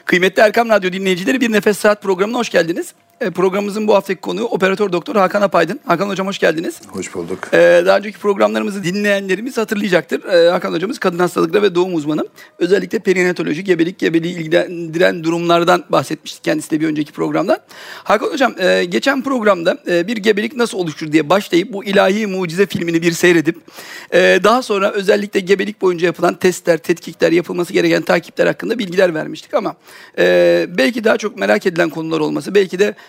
Kıymetli Erkam Radyo dinleyicileri, Bir Nefes Saat programına hoş geldiniz. Programımızın bu haftaki konuğu Operatör Doktor Hakan Apaydın. Hakan Hocam hoş geldiniz. Hoş bulduk. Daha önceki programlarımızı dinleyenlerimiz hatırlayacaktır. Hakan Hocamız kadın hastalıkları ve doğum uzmanı. Özellikle perinatoloji, gebeliği ilgilendiren durumlardan bahsetmiştik kendisi de bir önceki programda. Hakan Hocam geçen programda bir gebelik nasıl oluşur diye başlayıp bu ilahi mucize filmini bir seyredip daha sonra özellikle gebelik boyunca yapılan testler, tetkikler, yapılması gereken takipler hakkında bilgiler vermiştik ama belki daha çok merak edilen konular olması, belki de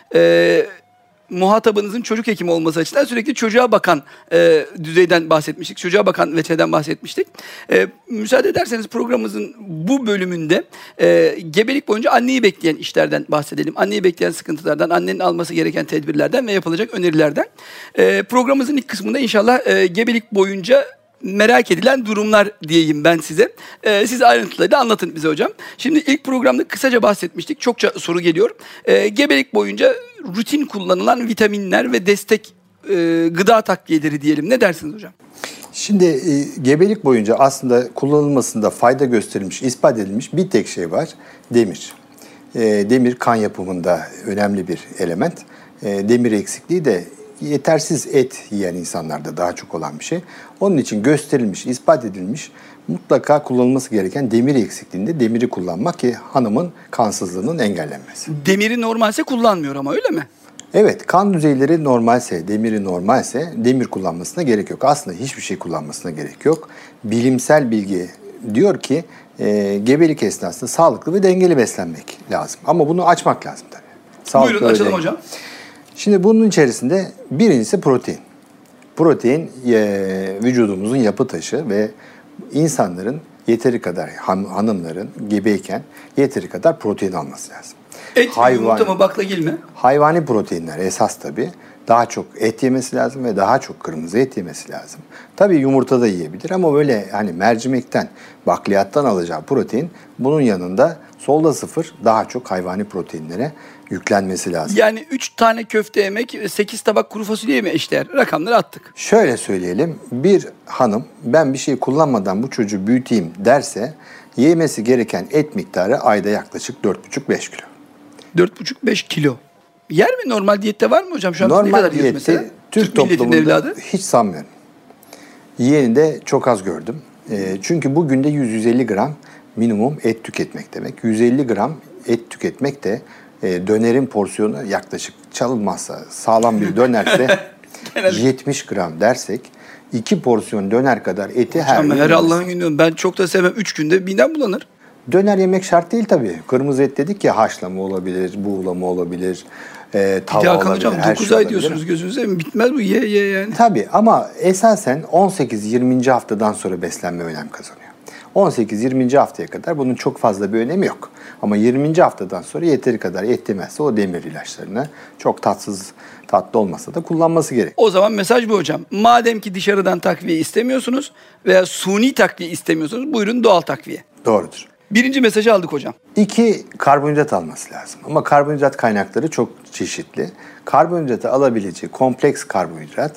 muhatabınızın çocuk hekimi olması açısından sürekli çocuğa bakan düzeyden bahsetmiştik. Çocuğa bakan veteriden bahsetmiştik. Müsaade ederseniz programımızın bu bölümünde gebelik boyunca anneyi bekleyen işlerden bahsedelim. Anneyi bekleyen sıkıntılardan, annenin alması gereken tedbirlerden ve yapılacak önerilerden. Programımızın ilk kısmında inşallah gebelik boyunca merak edilen durumlar diyeyim ben size. Siz ayrıntıları da anlatın bize hocam. Şimdi ilk programda kısaca bahsetmiştik. Çokça soru geliyor. Gebelik boyunca rutin kullanılan vitaminler ve destek gıda takviyeleri diyelim. Ne dersiniz hocam? Şimdi gebelik boyunca aslında kullanılmasında fayda gösterilmiş, ispat edilmiş bir tek şey var. Demir. Demir kan yapımında önemli bir element. Demir eksikliği de yetersiz et yiyen insanlarda daha çok olan bir şey. Onun için gösterilmiş, ispat edilmiş mutlaka kullanılması gereken demir eksikliğinde demiri kullanmak ki hanımın kansızlığının engellenmesi. Demiri normalse kullanmıyor ama öyle mi? Evet, kan düzeyleri normalse, demiri normalse demir kullanmasına gerek yok. Aslında hiçbir şey kullanmasına gerek yok. Bilimsel bilgi diyor ki gebelik esnasında sağlıklı ve dengeli beslenmek lazım. Ama bunu açmak lazım tabii. Sağlıklı. Buyurun açalım hocam. Şimdi bunun içerisinde birincisi protein. Protein vücudumuzun yapı taşı ve insanların yeteri kadar, hanımların gebeyken yeteri kadar protein alması lazım. Et mi, yumurta mı, baklagil mi? Hayvani proteinler esas tabii. Daha çok et yemesi lazım ve daha çok kırmızı et yemesi lazım. Tabii yumurta da yiyebilir ama böyle hani mercimekten, bakliyattan alacağı protein bunun yanında solda sıfır daha çok hayvani proteinlere yüklenmesi lazım. Yani 3 tane köfte yemek, 8 tabak kuru fasulye mi eşdeğer? Rakamları attık. Şöyle söyleyelim, bir hanım ben bir şey kullanmadan bu çocuğu büyüteyim derse yemesi gereken et miktarı ayda yaklaşık 4,5-5 kilo. 4,5-5 kilo. Yer mi? Normal diyette var mı hocam? Şu an ne kadar yiyoruz mesela? Türk toplumunda evladı? Hiç sanmıyorum. Yiyeni de çok az gördüm. Çünkü bugün de 100-150 gram minimum et tüketmek demek. 150 gram et tüketmek de dönerin porsiyonu yaklaşık çalınmazsa sağlam bir dönerse 70 gram dersek 2 porsiyon döner kadar eti her gün. Her Allah'ın günü. Ben çok da sevmem. 3 günde midem bulanır. Döner yemek şart değil tabii. Kırmızı et dedik ya haşlama olabilir, buğulama olabilir, tava olabilir. Hocam 9 ay diyorsunuz gözünüze mi? Bitmez bu ye yani. Tabii ama esasen 18-20. haftadan sonra beslenme önem kazanıyor. 18-20. haftaya kadar bunun çok fazla bir önemi yok. Ama 20. haftadan sonra yeteri kadar et yemezse o demir ilaçlarını çok tatlı olmasa da kullanması gerek. O zaman mesaj bu hocam. Madem ki dışarıdan takviye istemiyorsunuz veya suni takviye istemiyorsunuz, buyurun doğal takviye. Doğrudur. Birinci mesajı aldık hocam. 2, karbonhidrat alması lazım. Ama karbonhidrat kaynakları çok çeşitli. Karbonhidratı alabileceği kompleks karbonhidrat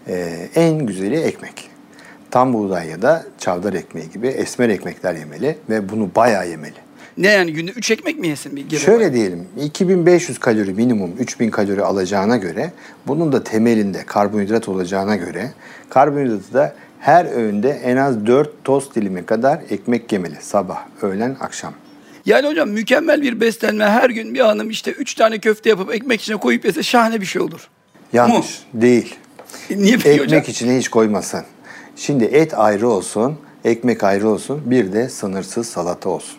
en güzeli ekmek. Tam buğday ya da çavdar ekmeği gibi esmer ekmekler yemeli ve bunu bayağı yemeli. Ne yani günde 3 ekmek mi yesin bir gebe? Şöyle diyelim 2500 kalori minimum 3000 kalori alacağına göre bunun da temelinde karbonhidrat olacağına göre karbonhidratı da her öğünde en az 4 tost dilimi kadar ekmek yemeli. Sabah, öğlen, akşam. Yani hocam mükemmel bir beslenme, her gün bir hanım işte 3 tane köfte yapıp ekmek içine koyup yese şahane bir şey olur. Yanlış. Değil. Niye peki hocam? Ekmek içine hiç koymasan. Şimdi et ayrı olsun, ekmek ayrı olsun, bir de sınırsız salata olsun.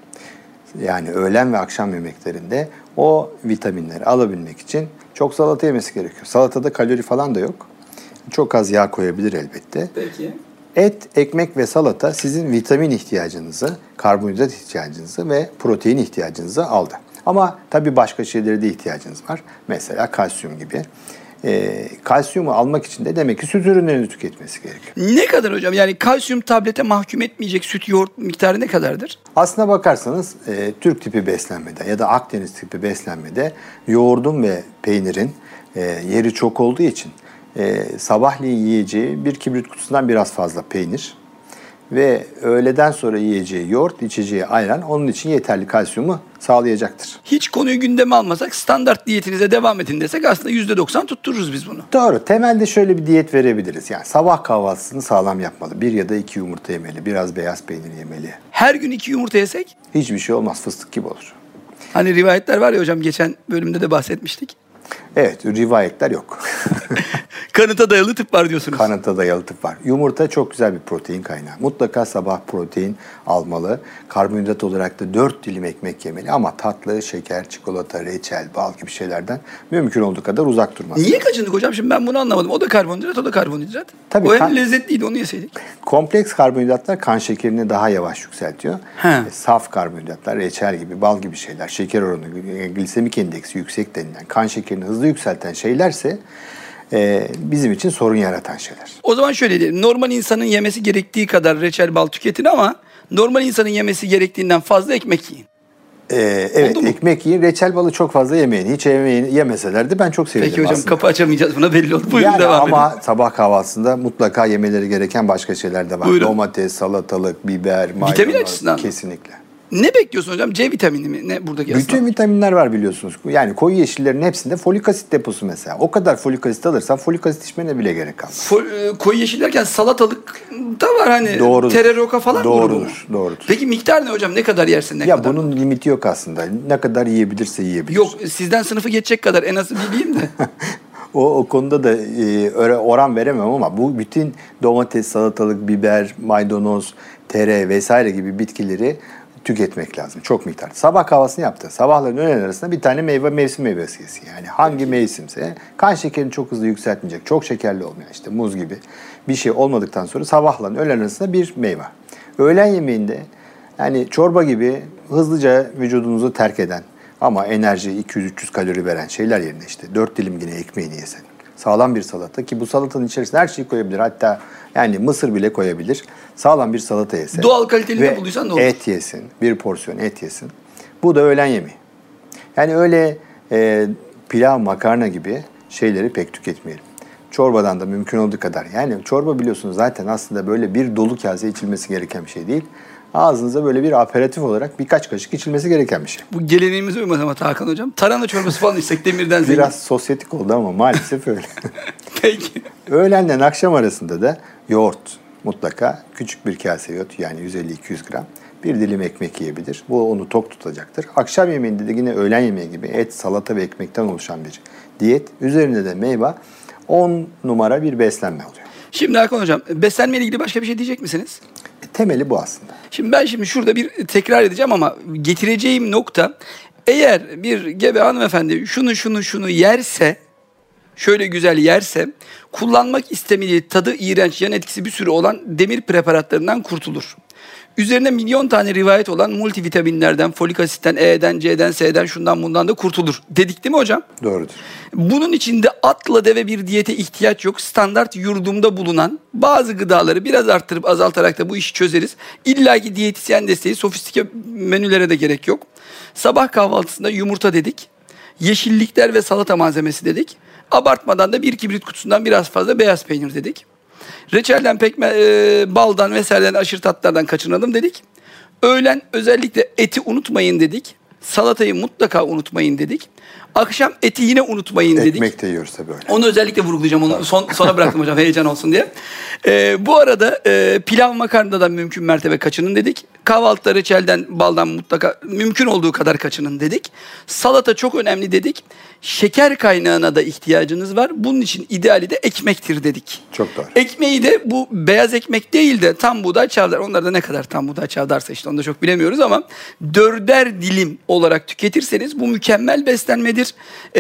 Yani öğlen ve akşam yemeklerinde o vitaminleri alabilmek için çok salata yemesi gerekiyor. Salatada kalori falan da yok. Çok az yağ koyabilir elbette. Peki. Et, ekmek ve salata sizin vitamin ihtiyacınızı, karbonhidrat ihtiyacınızı ve protein ihtiyacınızı aldı. Ama tabii başka şeylere de ihtiyacınız var. Mesela kalsiyum gibi. Kalsiyumu almak için de demek ki süt ürünlerini tüketmesi gerekiyor. Ne kadar hocam? Yani kalsiyum tablete mahkum etmeyecek süt, yoğurt miktarı ne kadardır? Aslına bakarsanız Türk tipi beslenmede ya da Akdeniz tipi beslenmede yoğurdun ve peynirin yeri çok olduğu için sabahleyin yiyeceği bir kibrit kutusundan biraz fazla peynir, ve öğleden sonra yiyeceği yoğurt, içeceği ayran onun için yeterli kalsiyumu sağlayacaktır. Hiç konuyu gündeme almasak, standart diyetinize devam edin desek aslında %90 tuttururuz biz bunu. Doğru. Temelde şöyle bir diyet verebiliriz. Yani sabah kahvaltısını sağlam yapmalı. 1 ya da 2 yumurta yemeli. Biraz beyaz peynir yemeli. Her gün 2 yumurta yesek? Hiçbir şey olmaz. Fıstık gibi olur. Hani rivayetler var ya hocam, geçen bölümde de bahsetmiştik. Evet, rivayetler yok. Kanıta dayalı tıp var diyorsunuz. Kanıta dayalı tıp var. Yumurta çok güzel bir protein kaynağı. Mutlaka sabah protein almalı. Karbonhidrat olarak da 4 dilim ekmek yemeli. Ama tatlı, şeker, çikolata, reçel, bal gibi şeylerden mümkün olduğu kadar uzak durmalı. Niye kaçındık hocam? Şimdi ben bunu anlamadım. O da karbonhidrat, o da karbonhidrat. Tabii o hem lezzetliydi, onu yeseydik. Kompleks karbonhidratlar kan şekerini daha yavaş yükseltiyor. He. Saf karbonhidratlar, reçel gibi, bal gibi şeyler, şeker oranı, glisemik endeksi yüksek denilen, kan şekerini hızlı yükselten şeylerse bizim için sorun yaratan şeyler. O zaman şöyle diyelim. Normal insanın yemesi gerektiği kadar reçel, bal tüketin ama normal insanın yemesi gerektiğinden fazla ekmek yiyin. Evet, ekmek yiyin. Reçel balı çok fazla yemeyin. Hiç yemeselerdi ben çok sevdim Peki hocam, aslında. kapı açamayacağız, buna belli oldu. Buyurun, Yani devam edin. ama sabah kahvaltısında mutlaka yemeleri gereken başka şeyler de var. Buyurun. Domates, salatalık, biber, maydanoz. açısından mı? Kesinlikle. Ne bekliyorsun hocam? C vitamini mi? Ne buradaki aslında? Bütün vitaminler var biliyorsunuz. Yani koyu yeşillerin hepsinde folik asit deposu mesela. O kadar folik asit alırsan folik asit içmene bile gerek kalmaz. Koyu yeşil derken salatalık da var hani. Doğrudur. Tereroka falan mı? Doğrudur. Peki miktar ne hocam? Ne kadar yersin? Ne Ya kadar? bunun limiti yok aslında. Ne kadar yiyebilirse yiyebilir. Yok, sizden sınıfı geçecek kadar en az bileyim de. O konuda da oran veremem ama bu bütün domates, salatalık, biber, maydanoz, tere vesaire gibi bitkileri tüketmek lazım. Çok miktar. Sabah kahvaltısını yaptı. Sabahların öğlen arasında bir tane mevsim meyvesi yesin. Yani hangi mevsimse kan şekerini çok hızlı yükseltmeyecek. Çok şekerli olmayan işte muz gibi bir şey olmadıktan sonra sabahların öğlen arasında bir meyve. Öğlen yemeğinde yani çorba gibi hızlıca vücudunuzu terk eden ama enerji 200-300 kalori veren şeyler yerine işte 4 dilim yine ekmeğini yesen. Sağlam bir salata ki bu salatanın içerisine her şeyi koyabilir. Hatta yani mısır bile koyabilir. Sağlam bir salata yesin. Doğal kaliteli ne bulduysan ne olur. Et yesin. Bir porsiyon et yesin. Bu da öğlen yemeği. Yani öyle pilav, makarna gibi şeyleri pek tüketmeyelim. Çorbadan da mümkün olduğu kadar. Yani çorba biliyorsunuz zaten aslında böyle bir dolu kase içilmesi gereken bir şey değil. Ağzınıza böyle bir aperatif olarak birkaç kaşık içilmesi gereken bir şey. Bu geleneğimize uymaz ama Hakan hocam. Tarhana çorbası falan içsek demirden zengin. Biraz sosyetik oldu ama maalesef öyle. Peki. Öğlenle akşam arasında da yoğurt mutlaka. Küçük bir kase yoğurt yani 150-200 gram. Bir dilim ekmek yiyebilir. Bu onu tok tutacaktır. Akşam yemeğinde de yine öğlen yemeği gibi et, salata ve ekmekten oluşan bir diyet. Üzerinde de meyve 10 numara bir beslenme oluyor. Şimdi Hakan hocam, beslenmeyle ilgili başka bir şey diyecek misiniz? Temeli bu aslında. Şimdi ben şurada bir tekrar edeceğim ama getireceğim nokta, eğer bir gebe hanımefendi şunu yerse, şöyle güzel yerse, kullanmak istemediği tadı iğrenç, yan etkisi bir sürü olan demir preparatlarından kurtulur. Üzerine milyon tane rivayet olan multivitaminlerden, folik asitten, E'den, C'den, S'den, şundan bundan da kurtulur. Dedik değil mi hocam? Doğrudur. Bunun içinde atla deve bir diyete ihtiyaç yok. Standart yurdumda bulunan bazı gıdaları biraz arttırıp azaltarak da bu işi çözeriz. İlla ki diyetisyen desteği, sofistike menülere de gerek yok. Sabah kahvaltısında yumurta dedik. Yeşillikler ve salata malzemesi dedik. Abartmadan da bir kibrit kutusundan biraz fazla beyaz peynir dedik. Reçelden, baldan vesaireden, aşırı tatlardan kaçınalım dedik. Öğlen özellikle eti unutmayın dedik. Salatayı mutlaka unutmayın dedik. Akşam eti yine unutmayın dedik. Ekmek de yiyoruz tabii öyle. Onu özellikle vurgulayacağım. Onu sona bıraktım hocam, heyecan olsun diye. Bu arada pilav makarnadan mümkün mertebe kaçının dedik. Kahvaltıda reçelden, baldan mutlaka mümkün olduğu kadar kaçının dedik. Salata çok önemli dedik. Şeker kaynağına da ihtiyacınız var. Bunun için ideali de ekmektir dedik. Çok doğru. Ekmeği de bu beyaz ekmek değil de tam buğday çavdar. Onlar da ne kadar tam buğday çavdarsa işte onu da çok bilemiyoruz ama 4'er dilim olarak tüketirseniz bu mükemmel beslenmedir.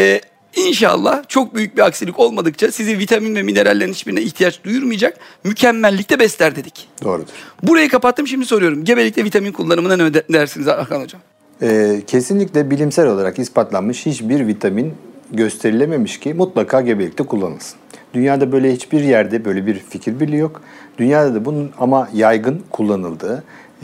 İnşallah çok büyük bir aksilik olmadıkça sizi vitamin ve minerallerin hiçbirine ihtiyaç duyurmayacak mükemmellikte besler dedik. Doğrudur. Burayı kapattım, şimdi soruyorum. Gebelikte vitamin kullanımına ne dersiniz Hakan hocam? Kesinlikle bilimsel olarak ispatlanmış hiçbir vitamin gösterilememiş ki mutlaka gebelikte kullanılsın. Dünyada böyle hiçbir yerde böyle bir fikir birliği yok. Dünyada da bunun ama yaygın kullanıldığı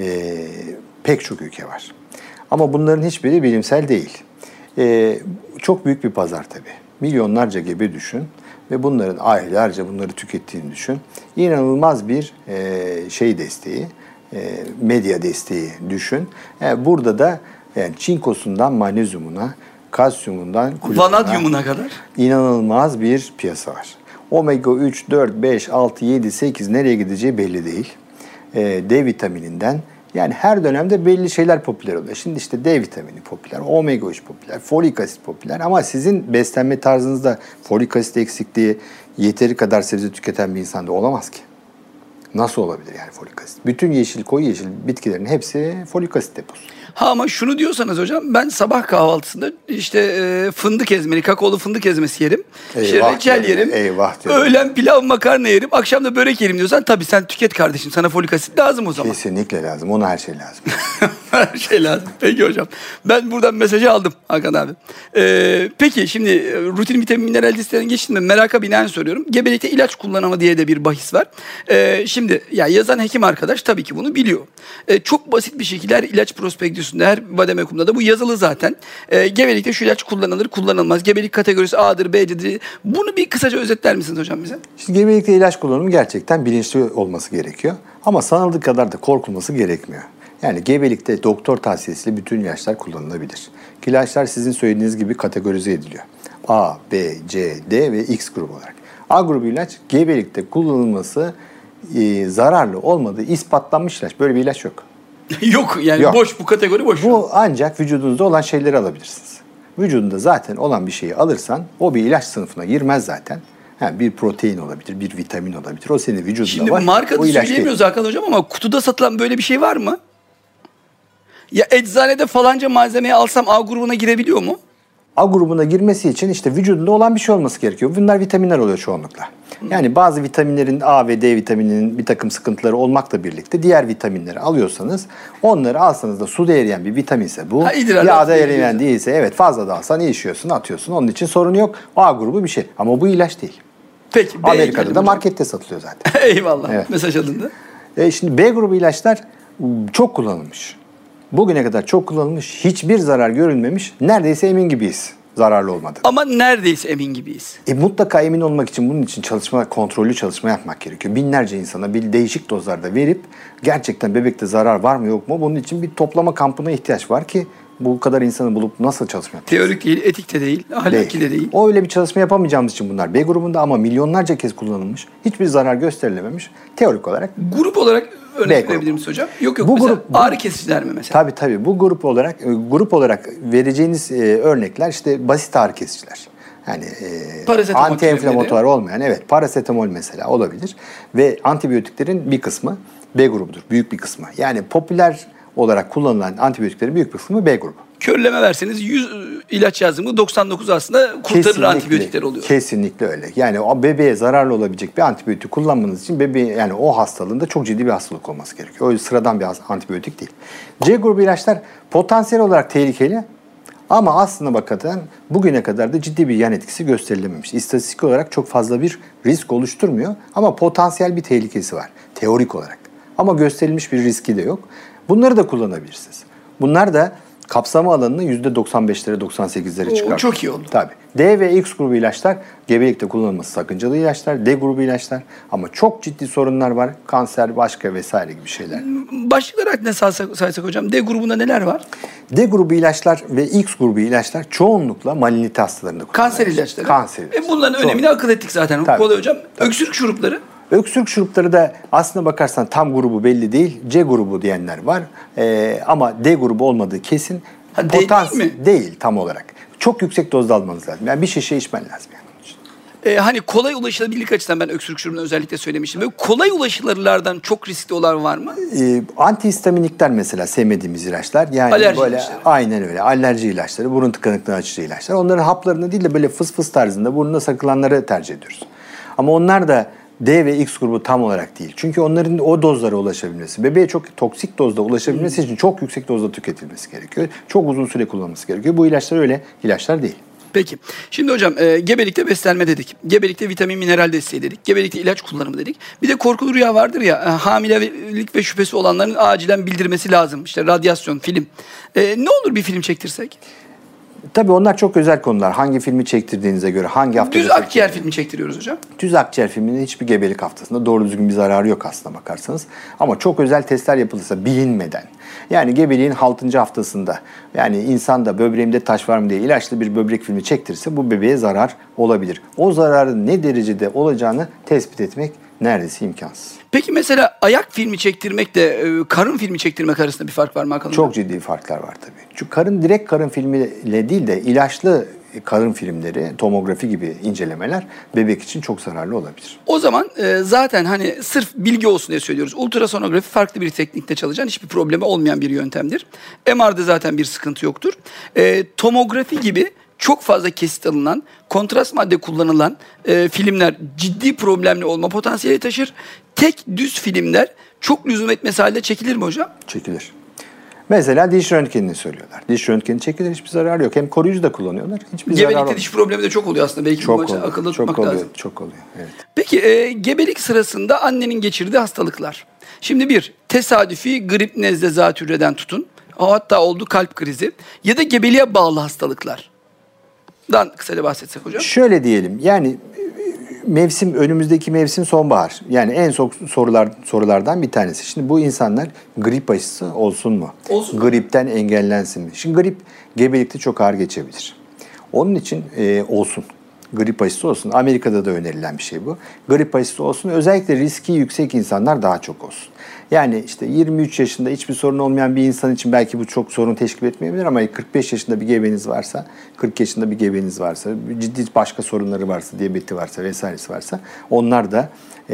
pek çok ülke var. Ama bunların hiçbiri bilimsel değil. Çok büyük bir pazar tabii. Milyonlarca gebe düşün ve bunların aylarca bunları tükettiğini düşün. İnanılmaz bir şey desteği, medya desteği düşün. Burada da yani çinkosundan magnezyumuna, kalsiyumundan vanadyumuna kadar inanılmaz bir piyasa var. Omega 3, 4, 5, 6, 7, 8 nereye gideceği belli değil. D vitamininden yani her dönemde belli şeyler popüler oluyor. Şimdi işte D vitamini popüler, omega 3 popüler, folik asit popüler ama sizin beslenme tarzınızda folik asit eksikliği yeteri kadar sebze tüketen bir insanda olamaz ki. Nasıl olabilir yani folik asit? Bütün yeşil, koyu yeşil bitkilerin hepsi folik asit deposu. Ha ama şunu diyorsanız hocam ben sabah kahvaltısında işte fındık ezmeli, kakaolu fındık ezmesi yerim. İşte reçel yerim. Eyvah diyorum. Öğlen pilav makarna yerim. Akşam da börek yerim diyorsan tabii sen tüket kardeşim. Sana folik asit lazım o zaman. Kesinlikle lazım. Ona her şey lazım. Her şey lazım. Peki hocam. Ben buradan mesajı aldım Hakan abi. Peki şimdi rutin vitamin mineral listelerine geçtim de meraka binaen soruyorum. Gebelikte ilaç kullanımı diye de bir bahis var. Şimdi ya yazan hekim arkadaş tabii ki bunu biliyor. Çok basit bir şekilde her ilaç prospektüsünde, her vademekumda da bu yazılı zaten. Gebelikte şu ilaç kullanılır, kullanılmaz. Gebelik kategorisi A'dır, B'dir. Bunu bir kısaca özetler misiniz hocam bize? Şimdi gebelikte ilaç kullanımı gerçekten bilinçli olması gerekiyor. Ama sanıldığı kadar da korkulması gerekmiyor. Yani gebelikte doktor tavsiyesiyle bütün ilaçlar kullanılabilir. İlaçlar sizin söylediğiniz gibi kategorize ediliyor. A, B, C, D ve X grubu olarak. A grubu ilaç gebelikte kullanılması zararlı olmadığı ispatlanmış ilaç. Böyle bir ilaç yok. Yok yani Yok. Boş, bu kategori boş. Bu ancak vücudunuzda olan şeyleri alabilirsiniz. Vücudunda zaten olan bir şeyi alırsan o bir ilaç sınıfına girmez zaten. Yani bir protein olabilir, bir vitamin olabilir. O senin vücudunda Şimdi var. marka O ilaç söyleyemiyoruz değil. Hakan hocam ama kutuda satılan böyle bir şey var mı? Ya eczanede falanca malzemeyi alsam A grubuna girebiliyor mu? A grubuna girmesi için işte vücudunda olan bir şey olması gerekiyor. Bunlar vitaminler oluyor çoğunlukla. Yani bazı vitaminlerin A ve D vitamininin bir takım sıkıntıları olmakla birlikte diğer vitaminleri alıyorsanız onları alsanız da suda eriyen bir vitaminse bu. Yağda eriyen değilse evet fazla da alsan işiyorsun atıyorsun. Onun için sorun yok. A grubu bir şey ama bu ilaç değil. Peki. Amerika'da da markette satılıyor zaten. Eyvallah. Evet. Mesaj alındı. Şimdi B grubu ilaçlar çok kullanılmış. Bugüne kadar çok kullanılmış, hiçbir zarar görülmemiş. Neredeyse emin gibiyiz zararlı olmadı. Ama neredeyse emin gibiyiz. Mutlaka emin olmak için bunun için kontrollü çalışma yapmak gerekiyor. Binlerce insana bir değişik dozlarda verip gerçekten bebekte zarar var mı yok mu? Bunun için bir toplama kampına ihtiyaç var ki bu kadar insanı bulup nasıl çalışma yapacağız? Teorik değil, etik de değil, ahlaki de değil. O öyle bir çalışma yapamayacağımız için bunlar B grubunda ama milyonlarca kez kullanılmış. Hiçbir zarar gösterilememiş. Teorik olarak. Grup olarak örnek verebilir misiniz hocam? Yok bu mesela grup, ağrı kesiciler mi mesela? Tabii bu grup olarak vereceğiniz örnekler işte basit ağrı kesiciler. Yani anti-enflamatuar olmayan parasetamol mesela olabilir ve antibiyotiklerin bir kısmı B grubudur. Büyük bir kısmı. Yani popüler olarak kullanılan antibiyotiklerin büyük bir kısmı B grubu. Körleme verseniz 100 ilaç yazdığımda 99 aslında kurtarır kesinlikle, antibiyotikler oluyor. Kesinlikle öyle. Yani o bebeğe zararlı olabilecek bir antibiyotik kullanmanız için bebeğin yani o hastalığında çok ciddi bir hastalık olması gerekiyor. O sıradan bir antibiyotik değil. C grubu ilaçlar potansiyel olarak tehlikeli ama aslında bakın bugüne kadar da ciddi bir yan etkisi gösterilememiş. İstatistik olarak çok fazla bir risk oluşturmuyor ama potansiyel bir tehlikesi var teorik olarak. Ama gösterilmiş bir riski de yok. Bunları da kullanabilirsiniz. Bunlar da kapsama alanını %95'lere 98'lere çıkartıyor. Çok iyi oldu. Tabii. D ve X grubu ilaçlar gebelikte kullanılması sakıncalı ilaçlar. D grubu ilaçlar ama çok ciddi sorunlar var. Kanser, başka vesaire gibi şeyler. Başlık olarak ne saysak hocam? D grubunda neler var? D grubu ilaçlar ve X grubu ilaçlar çoğunlukla malignite hastalarında kullanılıyor. Kanser ilaçları. Kanser ilaçları. Bunların önemini akıl ettik zaten. Tabii. Kolay hocam. Tabii. Öksürük şurupları. Öksürük şurupları da aslına bakarsan tam grubu belli değil. C grubu diyenler var. Ama D grubu olmadığı kesin. Değil mi? Değil tam olarak. Çok yüksek dozda almanız lazım. Yani bir şişe içmen lazım yani. Hani kolay ulaşılabilirlik açısından ben öksürük şurubunu özellikle söylemiştim. Böyle kolay ulaşılırlardan çok riskli olan var mı? Antihistaminikler mesela sevmediğimiz ilaçlar. Yani alerji böyle ilaçları. Aynen öyle. Alerji ilaçları, burun tıkanıklığını açıcı ilaçlar. Onların haplarını değil de böyle fıs fıs tarzında burnuna sakılanları tercih ediyoruz. Ama onlar da D ve X grubu tam olarak değil. Çünkü onların o dozlara ulaşabilmesi, bebeğe çok toksik dozda ulaşabilmesi için çok yüksek dozda tüketilmesi gerekiyor. Çok uzun süre kullanılması gerekiyor. Bu ilaçlar öyle ilaçlar değil. Peki. Şimdi hocam gebelikte beslenme dedik. Gebelikte vitamin mineral desteği dedik. Gebelikte ilaç kullanımı dedik. Bir de korkulu rüya vardır ya hamilelik ve şüphesi olanların acilen bildirmesi lazım. İşte radyasyon, film. Ne olur bir film çektirsek? Tabii onlar çok özel konular. Hangi filmi çektirdiğinize göre, hangi haftada... Düz akciğer filmi çektiriyoruz hocam. Düz akciğer filminin hiçbir gebelik haftasında doğru düzgün bir zararı yok aslına bakarsanız. Ama çok özel testler yapılırsa bilinmeden, yani gebeliğin 6. haftasında, yani insanda böbreğimde taş var mı diye ilaçlı bir böbrek filmi çektirirse bu bebeğe zarar olabilir. O zararın ne derecede olacağını tespit etmek neredeyse imkansız. Peki mesela ayak filmi çektirmekle karın filmi çektirmek arasında bir fark var mı Hakan hocam? Çok ciddi farklar var tabii. Çünkü direkt karın filmiyle değil de ilaçlı karın filmleri, tomografi gibi incelemeler bebek için çok zararlı olabilir. O zaman zaten hani sırf bilgi olsun diye söylüyoruz. Ultrasonografi farklı bir teknikte çalışan, hiçbir problemi olmayan bir yöntemdir. MR'da zaten bir sıkıntı yoktur. Tomografi gibi çok fazla kesit alınan, kontrast madde kullanılan filmler ciddi problemli olma potansiyeli taşır. Tek düz filmler çok lüzum etmesi halde çekilir mi hocam? Çekilir. Mesela diş röntgenini söylüyorlar. Diş röntgeni çekilir, hiçbir zararı yok. Hem koruyucu da kullanıyorlar. Hiçbir zararı yok. Gebelikte diş problemi de çok oluyor aslında. Belki çok bu açıdan oluyor, akılda çok tutmak oluyor, lazım. çok oluyor. Evet. Peki gebelik sırasında annenin geçirdiği hastalıklar. Şimdi bir, tesadüfi grip, nezle, zatürreden tutun. Hatta oldu kalp krizi. Ya da gebeliğe bağlı hastalıklardan kısaca bahsetsek hocam. Şöyle diyelim, yani önümüzdeki mevsim sonbahar. Yani en çok sorulardan bir tanesi. Şimdi bu insanlar grip aşısı olsun mu? Olsun. Gripten engellensin mi? Şimdi grip gebelikte çok ağır geçebilir. Onun için olsun. Grip aşısı olsun. Amerika'da da önerilen bir şey bu. Grip aşısı olsun. Özellikle riski yüksek insanlar daha çok olsun. Yani işte 23 yaşında hiçbir sorun olmayan bir insan için belki bu çok sorun teşkil etmeyebilir ama 45 yaşında bir gebeniz varsa, 40 yaşında bir gebeniz varsa, ciddi başka sorunları varsa, diyabeti varsa vesairesi varsa onlar da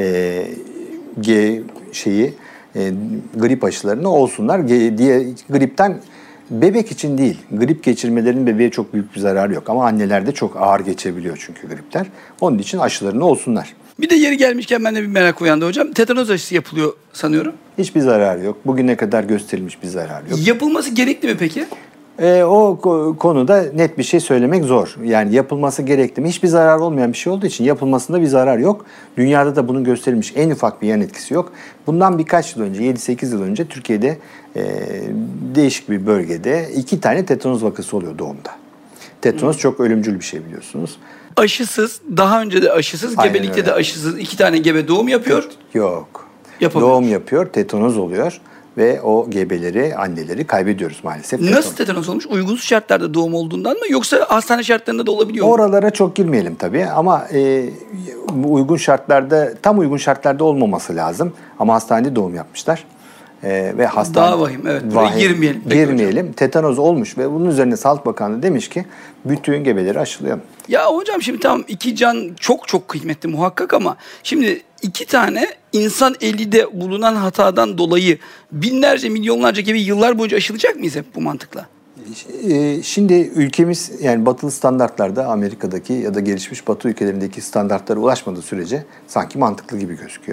grip aşılarını olsunlar. Gripten bebek için değil, grip geçirmelerinin bebeğe çok büyük bir zararı yok ama annelerde çok ağır geçebiliyor çünkü gripler. Onun için aşılarını olsunlar. Bir de yeri gelmişken bende bir merak uyandı hocam. Tetanoz aşısı yapılıyor sanıyorum. Hiçbir zararı yok. Bugüne kadar gösterilmiş bir zararı yok. Yapılması gerekli mi peki? O konuda net bir şey söylemek zor. Yani yapılması gerekli mi? Hiçbir zarar olmayan bir şey olduğu için yapılmasında bir zarar yok. Dünyada da bunun gösterilmiş en ufak bir yan etkisi yok. Bundan birkaç yıl önce, 7-8 yıl önce Türkiye'de değişik bir bölgede 2 tane tetanoz vakası oluyor doğumda. Tetanoz çok ölümcül bir şey biliyorsunuz. Aşısız, daha önce de aşısız, Aynen gebelikte öyle. de aşısız 2 tane gebe doğum yapıyor. Yok. Yapamıyor. Doğum yapıyor, tetanoz oluyor ve o gebeleri, anneleri kaybediyoruz maalesef. Nasıl tetanoz olmuş? Uygunsuz şartlarda doğum olduğundan mı, yoksa hastane şartlarında da olabiliyor mu? Oralara çok girmeyelim tabii ama uygun şartlarda, tam uygun şartlarda olmaması lazım. Ama hastanede doğum yapmışlar. Ve hastane... Daha vahim, evet. Buraya girmeyelim. Girmeyelim. Tetanoz olmuş ve bunun üzerine Sağlık Bakanlığı demiş ki bütün gebeleri aşılayalım. Ya hocam şimdi tamam, 2 can çok çok kıymetli muhakkak ama şimdi 2 tane insan eli de bulunan hatadan dolayı binlerce, milyonlarca gebe yıllar boyunca aşılayacak mıyız hep bu mantıkla? Şimdi ülkemiz yani batılı standartlarda, Amerika'daki ya da gelişmiş batı ülkelerindeki standartlara ulaşmadığı sürece sanki mantıklı gibi gözüküyor.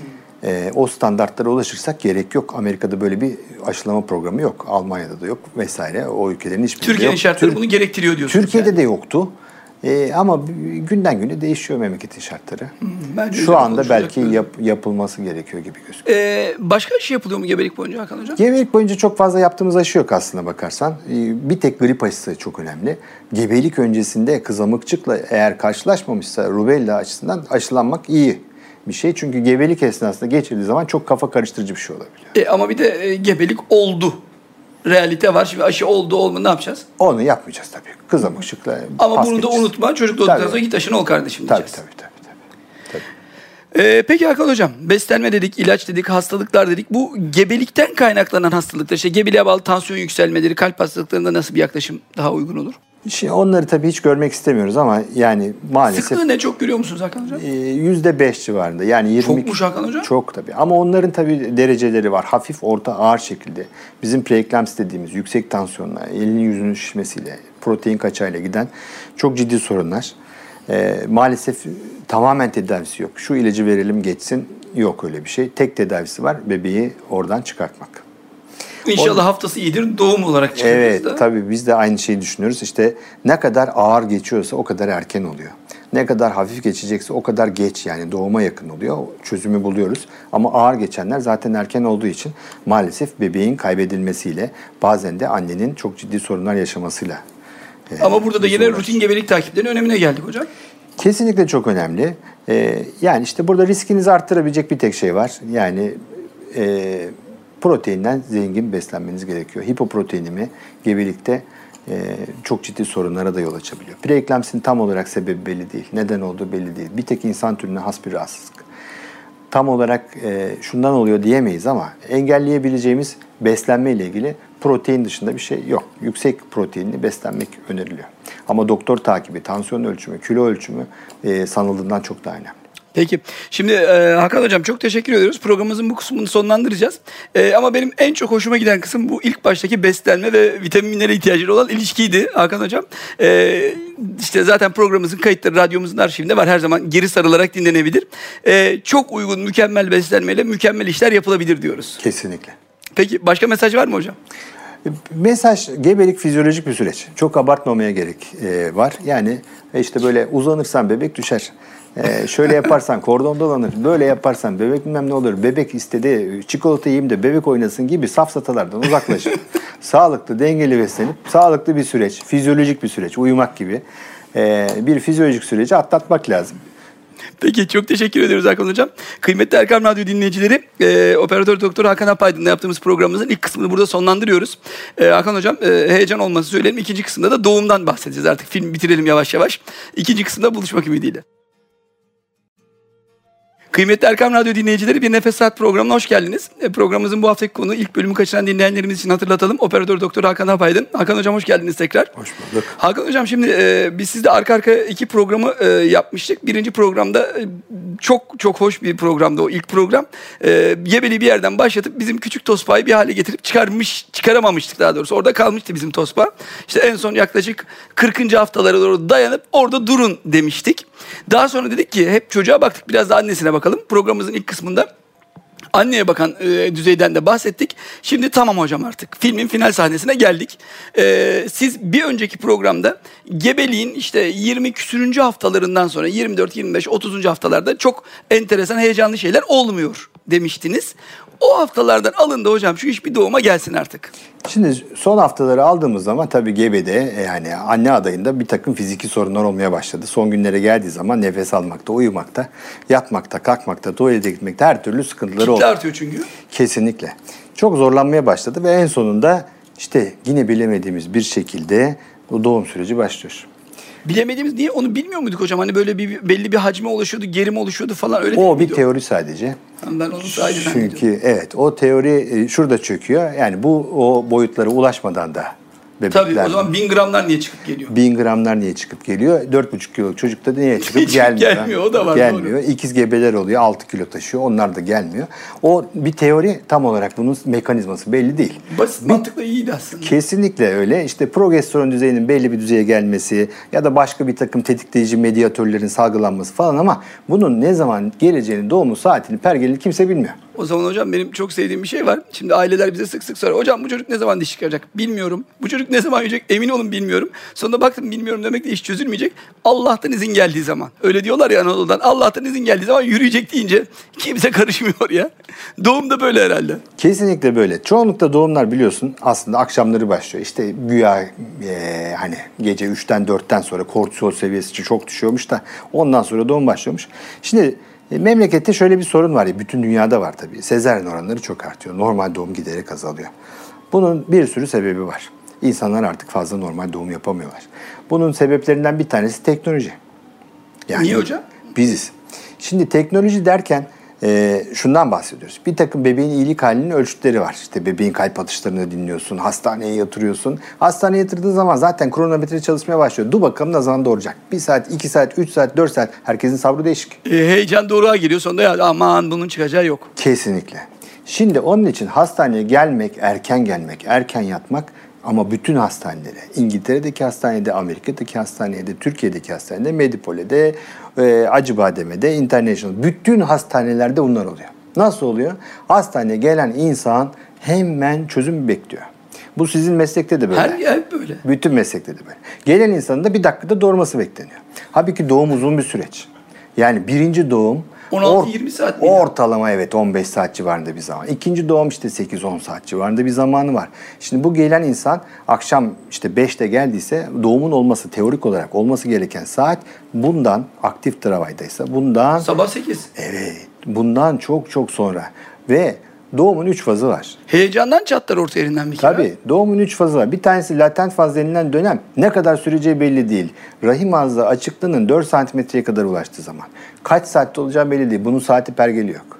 O standartlara ulaşırsak gerek yok. Amerika'da böyle bir aşılama programı yok. Almanya'da da yok vesaire. O ülkelerin hiçbirinde yok. Türkiye'nin şartları bunu gerektiriyor diyorsunuz. Türkiye'de yani de yoktu. Ama günden güne değişiyor memleketin şartları. Bence Şu anda belki konuşulacak yapılması gerekiyor gibi gözüküyor. başka aşı yapılıyor mu gebelik boyunca Hakan hocam? Gebelik boyunca çok fazla yaptığımız aşı yok aslına bakarsan. Bir tek grip aşısı çok önemli. Gebelik öncesinde kızamıkçıkla eğer karşılaşmamışsa rubella açısından aşılanmak iyi bir şey. Çünkü gebelik esnasında geçirdiği zaman çok kafa karıştırıcı bir şey olabiliyor. Ama bir de gebelik oldu. Realite var. Şimdi aşı oldu olmadı ne yapacağız? Onu yapmayacağız tabii. Kızamıkçıkla Ama pas bunu da geçeceğiz. unutma. Çocuk doğduktan Tabii. sonra git aşını ol kardeşim Tabii, diyeceğiz. tabii. Peki Hakan hocam, beslenme dedik, ilaç dedik, hastalıklar dedik. Bu gebelikten kaynaklanan hastalıklar, işte gebeliğe bağlı tansiyon yükselmeleri, kalp hastalıklarında nasıl bir yaklaşım daha uygun olur? Şimdi onları tabii hiç görmek istemiyoruz ama yani maalesef Sıklığı ne, çok görüyor musunuz Hakan hocam? %5 civarında. Yani 20 Çokmuş Hakan hocam. Çok tabii. Ama onların tabii dereceleri var. Hafif, orta, ağır şekilde. Bizim preeklamsi dediğimiz yüksek tansiyonla, elinin yüzünün şişmesiyle, protein kaçağıyla giden çok ciddi sorunlar. Maalesef tamamen tedavisi yok. Şu ilacı verelim geçsin. Yok öyle bir şey. Tek tedavisi var. Bebeği oradan çıkartmak. İnşallah haftası iyidir, doğum olarak çıkıyoruz Evet, da. tabii biz de aynı şeyi düşünüyoruz. İşte ne kadar ağır geçiyorsa o kadar erken oluyor. Ne kadar hafif geçecekse o kadar geç, yani doğuma yakın oluyor. Çözümü buluyoruz. Ama ağır geçenler zaten erken olduğu için maalesef bebeğin kaybedilmesiyle, bazen de annenin çok ciddi sorunlar yaşamasıyla Ama burada da yine uğraş. rutin gebelik takiplerinin önemine geldik hocam. Kesinlikle çok önemli. Yani işte burada riskinizi arttırabilecek bir tek şey var. Yani proteinden zengin beslenmeniz gerekiyor. Hipoproteinimi gebelikte çok ciddi sorunlara da yol açabiliyor. Preeklamsinin tam olarak sebebi belli değil. Neden olduğu belli değil. Bir tek insan türüne has bir rahatsızlık. Tam olarak şundan oluyor diyemeyiz ama engelleyebileceğimiz beslenme ile ilgili protein dışında bir şey yok. Yüksek proteinli beslenmek öneriliyor. Ama doktor takibi, tansiyon ölçümü, kilo ölçümü sanıldığından çok daha önemli. Peki. Şimdi Hakan Hocam çok teşekkür ediyoruz. Programımızın bu kısmını sonlandıracağız. Ama benim en çok hoşuma giden kısım bu ilk baştaki beslenme ve vitaminlere ihtiyacı olan ilişkiydi Hakan Hocam. İşte zaten programımızın kayıtları radyomuzun arşivinde var. Her zaman geri sarılarak dinlenebilir. Çok uygun, mükemmel beslenmeyle mükemmel işler yapılabilir diyoruz. Kesinlikle. Peki başka mesaj var mı hocam? Mesaj, gebelik fizyolojik bir süreç. Çok abartmamaya gerek var. Yani işte böyle uzanırsan bebek düşer. Şöyle yaparsan kordon dolanır, böyle yaparsan bebek bilmem ne olur, bebek istedi, çikolata yiyeyim de bebek oynasın gibi safsatalardan uzaklaşın. Sağlıklı, dengeli beslenip, sağlıklı bir süreç, fizyolojik bir süreç, uyumak gibi bir fizyolojik süreci atlatmak lazım. Peki çok teşekkür ediyoruz Hakan Hocam. Kıymetli Erkam Radyo dinleyicileri, Operatör Doktor Hakan Apaydın'la yaptığımız programımızın ilk kısmını burada sonlandırıyoruz. Hakan Hocam heyecan olması söyleyelim. İkinci kısımda da doğumdan bahsedeceğiz artık. Filmi bitirelim yavaş yavaş. İkinci kısımda buluşmak ümidiyle. Kıymetli Erkam Radyo dinleyicileri, Bir Nefes Saat programına hoş geldiniz. Programımızın bu haftaki konu, ilk bölümü kaçıran dinleyenlerimiz için hatırlatalım. Operatör Doktor Hakan Apaydın. Hakan Hocam hoş geldiniz tekrar. Hoş bulduk. Hakan Hocam şimdi biz sizde arka arkaya iki programı yapmıştık. Birinci programda çok çok hoş bir programdı o ilk program. Gebeliği bir yerden başlatıp bizim küçük Tospa'yı bir hale getirip çıkaramamıştık daha doğrusu. Orada kalmıştı bizim Tospa. İşte en son yaklaşık 40. haftalara doğru dayanıp orada durun demiştik. Daha sonra dedik ki hep çocuğa baktık, biraz da annesine bakalım. Programımızın ilk kısmında anneye bakan düzeyden de bahsettik. Şimdi tamam hocam, artık filmin final sahnesine geldik. Siz bir önceki programda gebeliğin işte 20 küsürüncü haftalarından sonra 24, 25, 30. haftalarda çok enteresan, heyecanlı şeyler olmuyor demiştiniz. O haftalardan alın da hocam şu iş bir doğuma gelsin artık. Şimdi son haftaları aldığımız zaman tabii gebede yani anne adayında bir takım fiziki sorunlar olmaya başladı. Son günlere geldiği zaman nefes almakta, uyumakta, yatmakta, kalkmakta, tuvalete gitmekte her türlü sıkıntıları oldu. Kitle artıyor çünkü. Kesinlikle. Çok zorlanmaya başladı ve en sonunda işte yine bilemediğimiz bir şekilde o doğum süreci başlıyor. Bilemediğimiz, niye onu bilmiyor muyduk hocam? Hani böyle belli bir hacme ulaşıyordu, gerim oluşuyordu falan, öyle değil O bir miydi? teori sadece. Ben onu sadece zannediyorum. Çünkü evet, o teori şurada çöküyor. Yani bu o boyutlara ulaşmadan da bebekler. Tabii, o zaman 1000 gramlar niye çıkıp geliyor? 1000 gramlar niye çıkıp geliyor? 4,5 kiloluk çocukta niye çıkıp Hiç gelmiyor? gelmiyor, o da var, Gelmiyor. doğru. İkiz gebeler oluyor, 6 kilo taşıyor. Onlar da gelmiyor. O bir teori, tam olarak bunun mekanizması belli değil. Basit, mantıkla iyiydi aslında. Kesinlikle öyle. İşte progesteron düzeyinin belli bir düzeye gelmesi ya da başka bir takım tetikleyici medyatörlerin salgılanması falan, ama bunun ne zaman geleceğini, doğumu saatini, pergelini kimse bilmiyor. O zaman hocam benim çok sevdiğim bir şey var. Şimdi aileler bize sık sık soruyor. Hocam bu çocuk ne zaman diş çıkaracak? Bilmiyorum. Bu çocuk ne zaman yiyecek? Emin olun bilmiyorum. Sonunda baktım bilmiyorum demekle iş çözülmeyecek. Allah'tan izin geldiği zaman. Öyle diyorlar ya Anadolu'dan. Allah'tan izin geldiği zaman yürüyecek deyince kimse karışmıyor ya. Doğum da böyle herhalde. Kesinlikle böyle. Çoğunlukla doğumlar biliyorsun aslında akşamları başlıyor. İşte güya hani gece 3'ten 4'ten sonra kortisol seviyesi çok düşüyormuş da ondan sonra doğum başlıyormuş. Şimdi memlekette şöyle bir sorun var ya, bütün dünyada var tabii. Sezaryen oranları çok artıyor. Normal doğum giderek azalıyor. Bunun bir sürü sebebi var. İnsanlar artık fazla normal doğum yapamıyorlar. Bunun sebeplerinden bir tanesi teknoloji. Yani Niye hocam? Biziz. Şimdi teknoloji derken şundan bahsediyoruz. Bir takım bebeğin iyilik halinin ölçütleri var. İşte bebeğin kalp atışlarını dinliyorsun, hastaneye yatırıyorsun. Hastaneye yatırdığın zaman zaten kronometre çalışmaya başlıyor. Dur bakalım ne zaman doğuracak. 1 saat, 2 saat, 3 saat, 4 saat. Herkesin sabrı değişik. Heyecan doğruğa geliyor. Sonunda ya aman bunun çıkacağı yok. Kesinlikle. Şimdi onun için hastaneye gelmek, erken yatmak, ama bütün hastanelere, İngiltere'deki hastanede, Amerika'daki hastanede, Türkiye'deki hastanede, Medipole'de, Acıbadem'de, International, bütün hastanelerde bunlar oluyor. Nasıl oluyor? Hastaneye gelen insan hemen çözüm bekliyor. Bu sizin meslekte de böyle. Her yer böyle. Bütün meslekte de böyle. Gelen insanın da bir dakikada doğurması bekleniyor. Halbuki doğum uzun bir süreç. Yani birinci doğum 16-20 saat miydi? Ortalama evet 15 saat civarında bir zaman. İkinci doğum işte 8-10 saat civarında bir zamanı var. Şimdi bu gelen insan akşam işte 5'te geldiyse doğumun olması, teorik olarak olması gereken saat bundan, aktif travaydaysa bundan... Sabah 8. Evet, bundan çok çok sonra. Ve doğumun 3 fazı var. Heyecandan çatlar orta yerinden bir kere. Tabii doğumun 3 fazı var. Bir tanesi latent faz denilen dönem. Ne kadar süreceği belli değil. Rahim ağzı açıklığının 4 santimetreye kadar ulaştığı zaman. Kaç saatte olacağı belli değil. Bunun saati pergeli yok.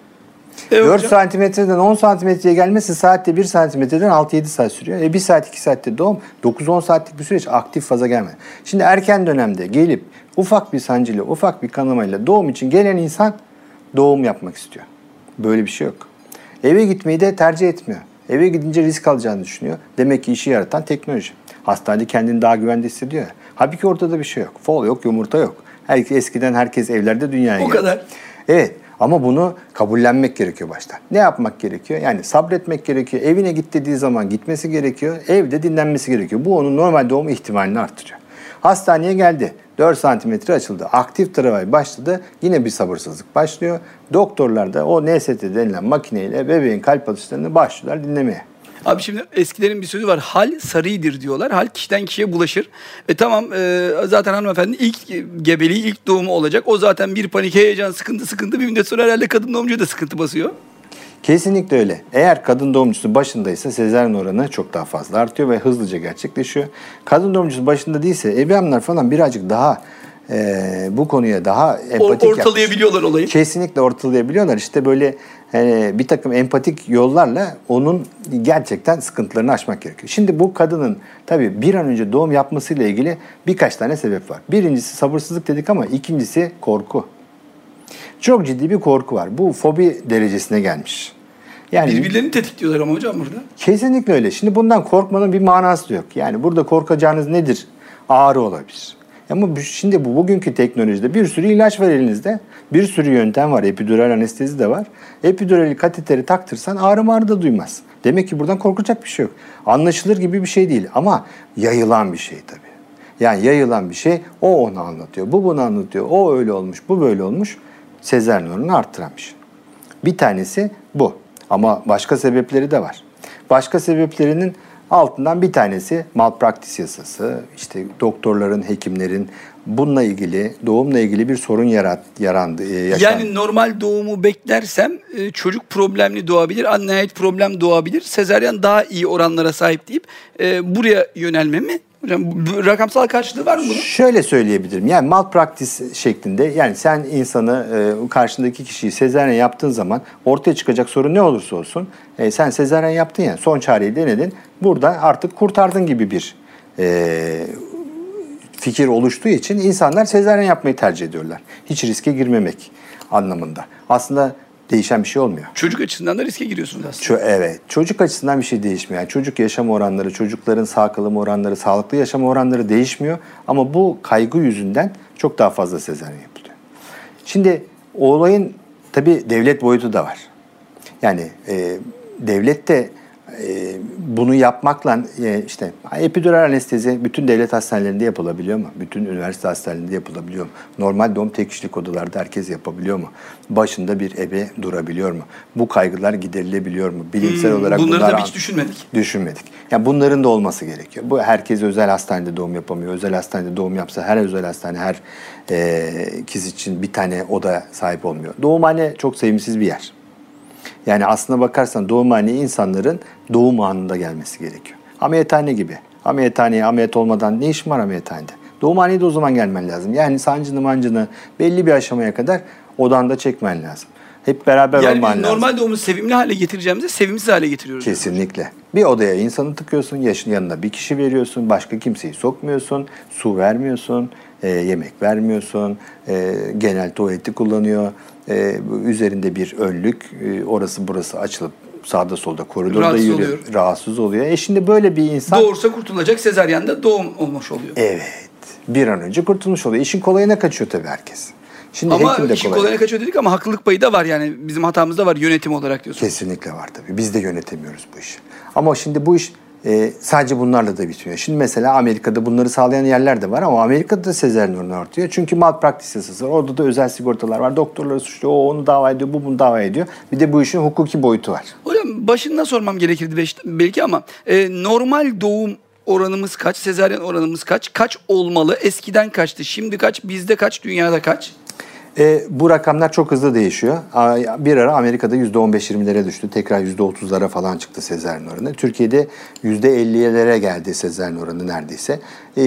4 hocam. santimetreden 10 santimetreye gelmesi saatte 1 santimetreden 6-7 saat sürüyor. 1 saat 2 saatte doğum 9-10 saatlik bir süreç aktif faza gelmedi. Şimdi erken dönemde gelip ufak bir sancıyla, ufak bir kanamayla doğum için gelen insan doğum yapmak istiyor. Böyle bir şey yok. Eve gitmeyi de tercih etmiyor. Eve gidince risk alacağını düşünüyor. Demek ki işi yaratan teknoloji. Hastanede kendini daha güvende hissediyor ya. Halbuki ortada bir şey yok. Fol yok, yumurta yok. Eskiden herkes evlerde dünyaya geldi. O kadar. Evet ama bunu kabullenmek gerekiyor başta. Ne yapmak gerekiyor? Yani sabretmek gerekiyor. Evine git dediği zaman gitmesi gerekiyor. Evde dinlenmesi gerekiyor. Bu onun normal doğum ihtimalini artırıyor. Hastaneye geldi. 4 santimetre açıldı. Aktif travay başladı. Yine bir sabırsızlık başlıyor. Doktorlar da o NST denilen makineyle bebeğin kalp atışlarını başlıyorlar dinlemeye. Abi şimdi eskilerin bir sözü var. Hal sarıdır diyorlar. Hal kişiden kişiye bulaşır. Tamam zaten hanımefendi ilk gebeliği, ilk doğumu olacak. O zaten bir panik, heyecan, sıkıntı. Bir müddet sonra herhalde kadın doğumcuya da sıkıntı basıyor. Kesinlikle öyle. Eğer kadın doğumcusu başındaysa sezaryen oranı çok daha fazla artıyor ve hızlıca gerçekleşiyor. Kadın doğumcusu başında değilse ebeveynler falan birazcık daha bu konuya daha empatik ortalayabiliyorlar olayı. Kesinlikle ortalayabiliyorlar. İşte böyle bir takım empatik yollarla onun gerçekten sıkıntılarını aşmak gerekiyor. Şimdi bu kadının tabii bir an önce doğum yapmasıyla ilgili birkaç tane sebep var. Birincisi sabırsızlık dedik ama ikincisi korku. Çok ciddi bir korku var. Bu fobi derecesine gelmiş. Yani Birbirlerini tetikliyorlar ama hocam burada. kesinlikle öyle. Şimdi bundan korkmanın bir manası yok. Yani burada korkacağınız nedir? Ağrı olabilir. Ama şimdi bugünkü teknolojide bir sürü ilaç var elinizde. Bir sürü yöntem var. Epidural anestezi de var. Epidurali kateteri taktırsan ağrı da duymaz. Demek ki buradan korkacak bir şey yok. Anlaşılır gibi bir şey değil ama yayılan bir şey tabii. Yani yayılan bir şey o onu anlatıyor. Bu bunu anlatıyor. O öyle olmuş, bu böyle olmuş. Sezaryen oranını arttıran bir şey. Bir tanesi bu. Ama başka sebepleri de var. Başka sebeplerinin altından bir tanesi malpraktis yasası. İşte doktorların, hekimlerin bununla ilgili, doğumla ilgili bir sorun yaşandı. Yani normal doğumu beklersem çocuk problemli doğabilir, anneye ait problem doğabilir. Sezaryen daha iyi oranlara sahip deyip buraya yönelme mi? Hocam rakamsal karşılığı var mı bunun? Şöyle söyleyebilirim. Yani malpraktis şeklinde yani sen insanı karşındaki kişiyi sezaryen yaptığın zaman ortaya çıkacak sorun ne olursa olsun sen sezaryen yaptın ya son çareyi denedin. Burada artık kurtardın gibi bir fikir oluştuğu için insanlar sezaryen yapmayı tercih ediyorlar. Hiç riske girmemek anlamında. Aslında değişen bir şey olmuyor. Çocuk açısından da riske giriyorsunuz aslında. Evet. Çocuk açısından bir şey değişmiyor. Yani çocuk yaşam oranları, çocukların sağ kalım oranları, sağlıklı yaşam oranları değişmiyor. Ama bu kaygı yüzünden çok daha fazla sezaryen yapılıyor. Şimdi olayın tabii devlet boyutu da var. Yani devlet de bunu yapmakla işte epidural anestezi bütün devlet hastanelerinde yapılabiliyor mu? Bütün üniversite hastanelerinde yapılabiliyor mu? Normal doğum tek kişilik odalarda herkes yapabiliyor mu? Başında bir ebe durabiliyor mu? Bu kaygılar giderilebiliyor mu? Bilimsel olarak bunları tabii hiç düşünmedik. Düşünmedik. Yani bunların da olması gerekiyor. Bu herkes özel hastanede doğum yapamıyor. Özel hastanede doğum yapsa her özel hastane her kız için bir tane oda sahip olmuyor. Doğumhane çok sevimsiz bir yer. Yani aslına bakarsan doğumhaneye insanların doğum anında gelmesi gerekiyor. Ameliyathane gibi. Ameliyathaneye ameliyat olmadan ne işin var ameliyathanede? Doğumhaneye de o zaman gelmen lazım. Yani sancını mancını belli bir aşamaya kadar odanda çekmen lazım. Hep beraber olman lazım. Yani normal doğumu sevimli hale getireceğimize sevimsiz hale getiriyoruz. Kesinlikle. Bir odaya insanı tıkıyorsun, yaşın yanına bir kişi veriyorsun, başka kimseyi sokmuyorsun, su vermiyorsun, yemek vermiyorsun, genel tuvaleti kullanıyor, üzerinde bir önlük, orası burası açılıp sağda solda koridorda yürüyor, rahatsız oluyor. Şimdi böyle bir insan... Doğursa kurtulacak, sezaryanda doğum olmuş oluyor. Evet, bir an önce kurtulmuş oluyor. İşin kolayına kaçıyor tabii herkes. Şimdi ama işin kolayına kaçıyor dedik ama haklılık payı da var yani bizim hatamız da var yönetim olarak diyorsun. Kesinlikle var tabii. Biz de yönetemiyoruz bu işi. Ama şimdi bu iş Sadece bunlarla da bitmiyor. Şimdi mesela Amerika'da bunları sağlayan yerler de var ama Amerika'da da sezaryen oranı artıyor. Çünkü malpraktis yasası var. Orada da özel sigortalar var. Doktorları suçluyor. O onu dava ediyor, bu bunu dava ediyor. Bir de bu işin hukuki boyutu var. Hocam başında sormam gerekirdi belki ama normal doğum oranımız kaç? Sezaryen oranımız kaç? Kaç olmalı? Eskiden kaçtı? Şimdi kaç? Bizde kaç? Dünyada kaç? Bu rakamlar çok hızlı değişiyor. Bir ara Amerika'da %15-20'lere düştü. Tekrar %30'lara falan çıktı sezaryen oranı. Türkiye'de %50'lere geldi sezaryen oranı neredeyse.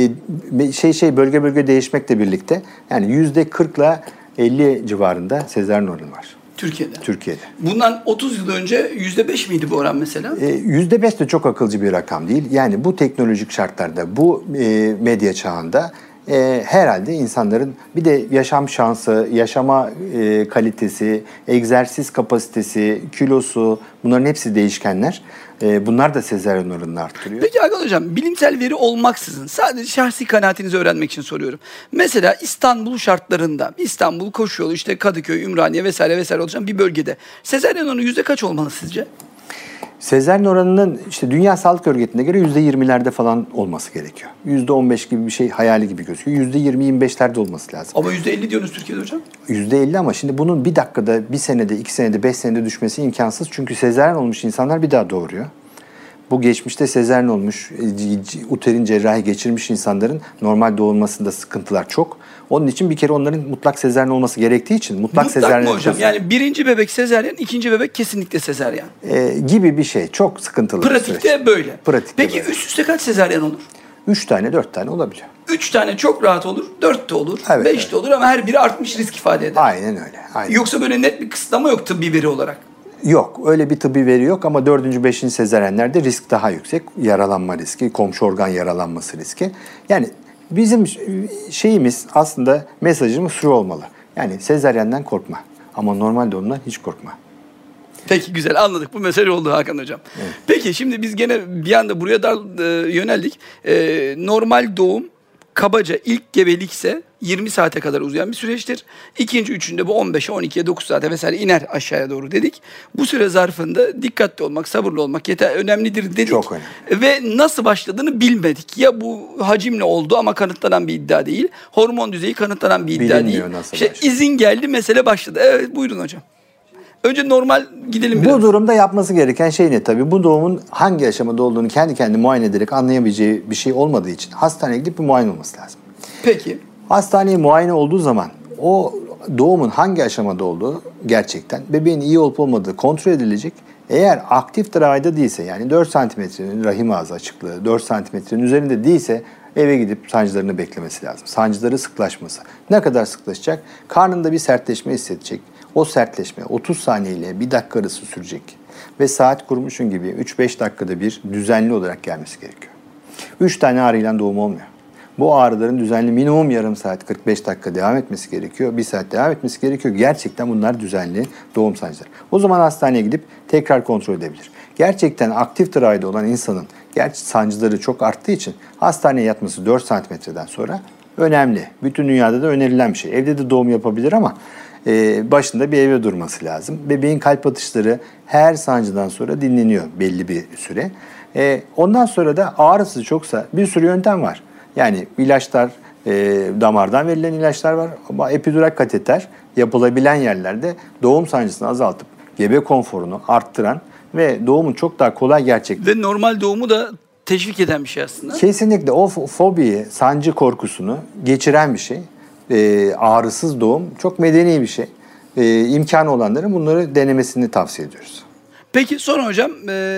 Bölge bölge değişmekle birlikte yani %40'la 50 civarında sezaryen oranı var. Türkiye'de. Bundan 30 yıl önce %5 miydi bu oran mesela? %5 de çok akılcı bir rakam değil. Yani bu teknolojik şartlarda, bu medya çağında herhalde insanların bir de yaşam şansı, yaşama kalitesi, egzersiz kapasitesi, kilosu, bunların hepsi değişkenler. Bunlar da sezaryen oranını arttırıyor. Peki Hakan Hocam, bilimsel veri olmaksızın sadece şahsi kanaatinizi öğrenmek için soruyorum. Mesela İstanbul şartlarında, İstanbul Koşuyolu, işte Kadıköy, Ümraniye vesaire oluşan bir bölgede sezaryen oranı yüzde kaç olmalı sizce? Sezaryen oranının işte Dünya Sağlık Örgütü'ne göre %20'lerde falan olması gerekiyor. %15 gibi bir şey hayali gibi gözüküyor. %20-25'lerde olması lazım. Ama %50 diyorsunuz Türkiye'de hocam. %50 ama şimdi bunun bir dakikada, bir senede, 2 senede, 5 senede düşmesi imkansız. Çünkü sezaryen olmuş insanlar bir daha doğuruyor. Bu geçmişte sezaryen olmuş, uterin cerrahi geçirmiş insanların normal doğurmasında sıkıntılar çok. Onun için bir kere onların mutlak sezaryen olması gerektiği için mutlak sezaryen mı hocam? Yani birinci bebek sezaryen, ikinci bebek kesinlikle sezaryen. Gibi bir şey. Çok sıkıntılı Pratikte bir süreç. böyle. Peki böyle. üst üste kaç sezaryen olur? 3 tane, 4 tane olabiliyor. 3 tane çok rahat olur, 4 de olur, Evet, 5 de olur ama her biri artmış risk ifade eder. Aynen öyle. Aynen. Yoksa böyle net bir kısıtlama yok tıbbi veri olarak. Yok. Öyle bir tıbbi veri yok ama 4. 5. sezaryenlerde risk daha yüksek. Yaralanma riski, komşu organ yaralanması riski. Yani bizim şeyimiz aslında mesajımız şu olmalı. Yani sezaryenden korkma ama normal doğumdan hiç korkma. Peki güzel anladık. Bu mesele oldu Hakan Hocam. Evet. Peki şimdi biz gene bir anda buraya yöneldik. Normal doğum kabaca ilk gebelikse 20 saate kadar uzayan bir süreçtir. İkinci, üçünde bu 15'e, 12'ye, 9 saate vesaire iner aşağıya doğru dedik. Bu süre zarfında dikkatli olmak, sabırlı olmak yeter önemlidir dedik. Çok önemli. Ve nasıl başladığını bilmedik. Ya bu hacimle oldu ama kanıtlanan bir iddia değil. Hormon düzeyi kanıtlanan bir iddia değil. Bilinmiyor nasıl başladı. İzin geldi, mesele başladı. Evet buyurun hocam. Önce normal gidelim biraz. Bu durumda yapması gereken şey ne tabii? Bu doğumun hangi aşamada olduğunu kendi kendine muayene ederek anlayabileceği bir şey olmadığı için hastaneye gidip bir muayene olması lazım. Peki. Hastaneye muayene olduğu zaman o doğumun hangi aşamada olduğu gerçekten bebeğin iyi olup olmadığı kontrol edilecek. Eğer aktif dravayda değilse yani 4 santimetrenin rahim ağzı açıklığı 4 santimetrenin üzerinde değilse eve gidip sancılarını beklemesi lazım. Sancıları sıklaşması. Ne kadar sıklaşacak? Karnında bir sertleşme hissedecek. O sertleşme 30 saniye ile 1 dakika arası sürecek. Ve saat kurmuşun gibi 3-5 dakikada bir düzenli olarak gelmesi gerekiyor. 3 tane ağrıyla doğum olmuyor. Bu ağrıların düzenli minimum yarım saat 45 dakika devam etmesi gerekiyor. 1 saat devam etmesi gerekiyor. Gerçekten bunlar düzenli doğum sancıları. O zaman hastaneye gidip tekrar kontrol edebilir. Gerçekten aktif travayda olan insanın sancıları çok arttığı için hastaneye yatması 4 santimetreden sonra önemli. Bütün dünyada da önerilen bir şey. Evde de doğum yapabilir ama başında bir eve durması lazım. Bebeğin kalp atışları her sancıdan sonra dinleniyor belli bir süre. Ondan sonra da ağrısı çoksa bir sürü yöntem var. Yani ilaçlar, damardan verilen ilaçlar var ama epidural kateter yapılabilen yerlerde doğum sancısını azaltıp gebe konforunu arttıran ve doğumun çok daha kolay Ve normal doğumu da teşvik eden bir şey aslında. Kesinlikle o fobiyi, sancı korkusunu geçiren bir şey. Ağrısız doğum çok medeni bir şey. İmkanı olanların bunları denemesini tavsiye ediyoruz. Peki sonra hocam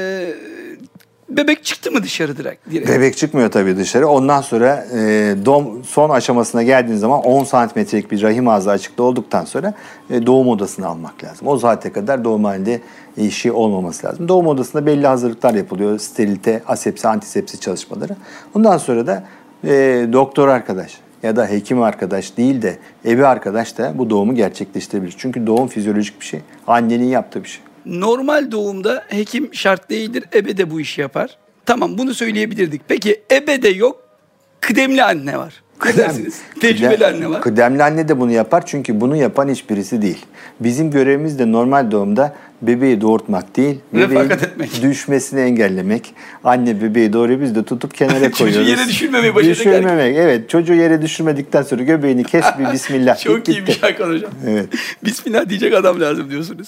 bebek çıktı mı dışarı direkt? Bebek çıkmıyor tabii dışarı. Ondan sonra doğum son aşamasına geldiğin zaman 10 santimetrelik bir rahim ağzı açıkta olduktan sonra doğum odasına almak lazım. O saate kadar doğum halinde işi olmaması lazım. Doğum odasında belli hazırlıklar yapılıyor. Sterilite, asepsi, antisepsi çalışmaları. Ondan sonra da doktor arkadaş ya da hekim arkadaş değil de evi arkadaş da bu doğumu gerçekleştirebilir. Çünkü doğum fizyolojik bir şey. Annenin yaptığı bir şey. Normal doğumda hekim şart değildir, ebe de bu işi yapar. Tamam bunu söyleyebilirdik. Peki ebe de yok, kıdemli anne var. Ne dersiniz? Tecrübeli anne var. Kıdemli anne de bunu yapar çünkü bunu yapan hiçbirisi değil. Bizim görevimiz de normal doğumda bebeği doğurtmak değil, bebeğin düşmesini engellemek. Anne bebeği doğuruyor, biz de tutup kenara koyuyoruz. Çocuğu yere düşürmemeyi başardık. Düşürmemek, evet. Çocuğu yere düşürmedikten sonra göbeğini kes bir bismillah. Çok iyi bir Hakan hocam. Evet. Bismillah diyecek adam lazım diyorsunuz.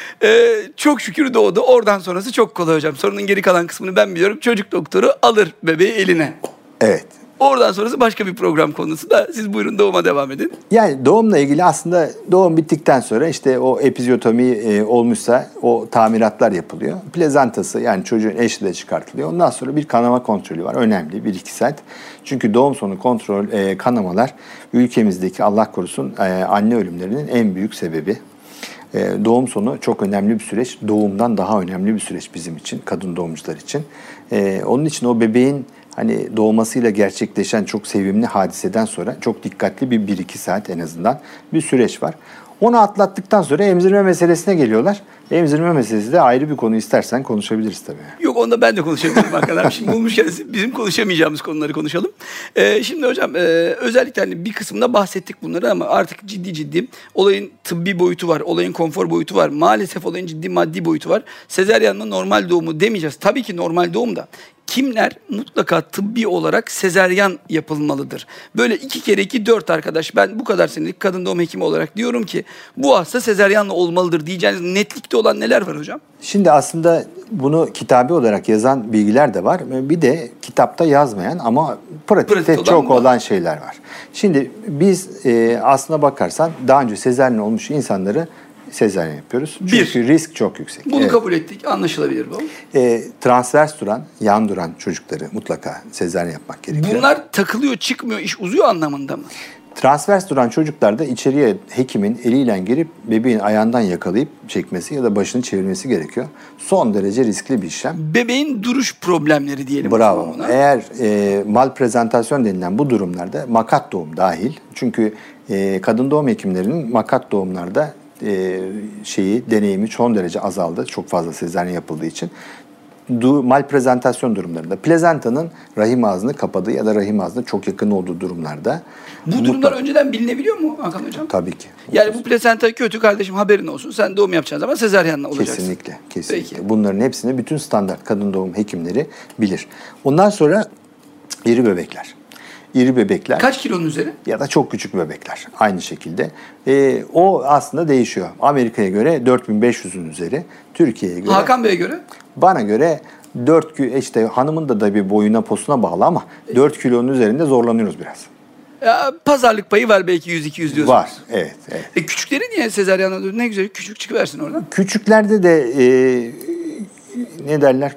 Çok şükür doğdu. Oradan sonrası çok kolay hocam. Sorunun geri kalan kısmını ben biliyorum. Çocuk doktoru alır bebeği eline. Evet. Oradan sonrası başka bir program konusu da siz buyurun doğuma devam edin. Yani doğumla ilgili aslında doğum bittikten sonra işte o epizotomi olmuşsa o tamiratlar yapılıyor. Plezantası yani çocuğun eşi de çıkartılıyor. Ondan sonra bir kanama kontrolü var. Önemli 1-2 saat. Çünkü doğum sonu kanamalar ülkemizdeki Allah korusun anne ölümlerinin en büyük sebebi. Doğum sonu çok önemli bir süreç. Doğumdan daha önemli bir süreç bizim için, kadın doğumcular için. Onun için o bebeğin hani doğmasıyla gerçekleşen çok sevimli hadiseden sonra çok dikkatli bir 1-2 saat en azından bir süreç var. Onu atlattıktan sonra emzirme meselesine geliyorlar. Emzirme meselesi de ayrı bir konu, istersen konuşabiliriz tabii. Yok, onda ben de konuşabilirim arkadaşlar. Şimdi bulmuşken bizim konuşamayacağımız konuları konuşalım. Şimdi hocam özellikle hani bir kısmında bahsettik bunları ama artık ciddi olayın tıbbi boyutu var. Olayın konfor boyutu var. Maalesef olayın ciddi maddi boyutu var. Sezaryenle normal doğumu demeyeceğiz. Tabii ki normal doğum da. Kimler mutlaka tıbbi olarak sezaryen yapılmalıdır? Böyle 2 kere 2 4 arkadaş, ben bu kadar senelik kadın doğum hekimi olarak diyorum ki bu hasta sezaryenle olmalıdır diyeceğiniz netlikte olan neler var hocam? Şimdi aslında bunu kitabi olarak yazan bilgiler de var. Bir de kitapta yazmayan ama pratikte çok olan şeyler var. Şimdi biz aslına bakarsan daha önce sezaryen olmuş insanları sezaryen yapıyoruz. Çünkü risk çok yüksek. Bunu kabul ettik. Anlaşılabilir bu. Transvers duran, yan duran çocukları mutlaka sezaryen yapmak gerekiyor. Bunlar takılıyor, çıkmıyor, iş uzuyor anlamında mı? Transvers duran çocuklarda içeriye hekimin eliyle girip bebeğin ayağından yakalayıp çekmesi ya da başını çevirmesi gerekiyor. Son derece riskli bir işlem. Bebeğin duruş problemleri diyelim. Bravo. Eğer malprezentasyon denilen bu durumlarda makat doğum dahil. Çünkü kadın doğum hekimlerinin makat doğumlarda deneyimi son derece azaldı. Çok fazla sezaryen yapıldığı için. Malprezentasyon durumlarında, plezantanın rahim ağzını kapadığı ya da rahim ağzına çok yakın olduğu durumlarda. Bu durumlar önceden bilinebiliyor mu Hakan hocam? Tabii ki. Yani bu plezanta kötü kardeşim, haberin olsun. Sen doğum yapacağın zaman sezaryenle olacaksın. Kesinlikle. Peki. Bunların hepsini bütün standart kadın doğum hekimleri bilir. Ondan sonra iri bebekler. İri bebekler. Kaç kilonun üzeri? Ya da çok küçük bebekler. Aynı şekilde. O aslında değişiyor. Amerika'ya göre 4500'ün üzeri. Türkiye'ye göre. Hakan Bey'e göre? Bana göre 4 kilo, işte hanımın da bir boyuna posuna bağlı ama 4 kilonun üzerinde zorlanıyoruz biraz. Ya, pazarlık payı var belki 100-200 diyorsunuz. Var, evet. Küçükleri niye sezaryenle diyor? Ne güzel, küçük çıkıversin oradan. Küçüklerde de ne derler,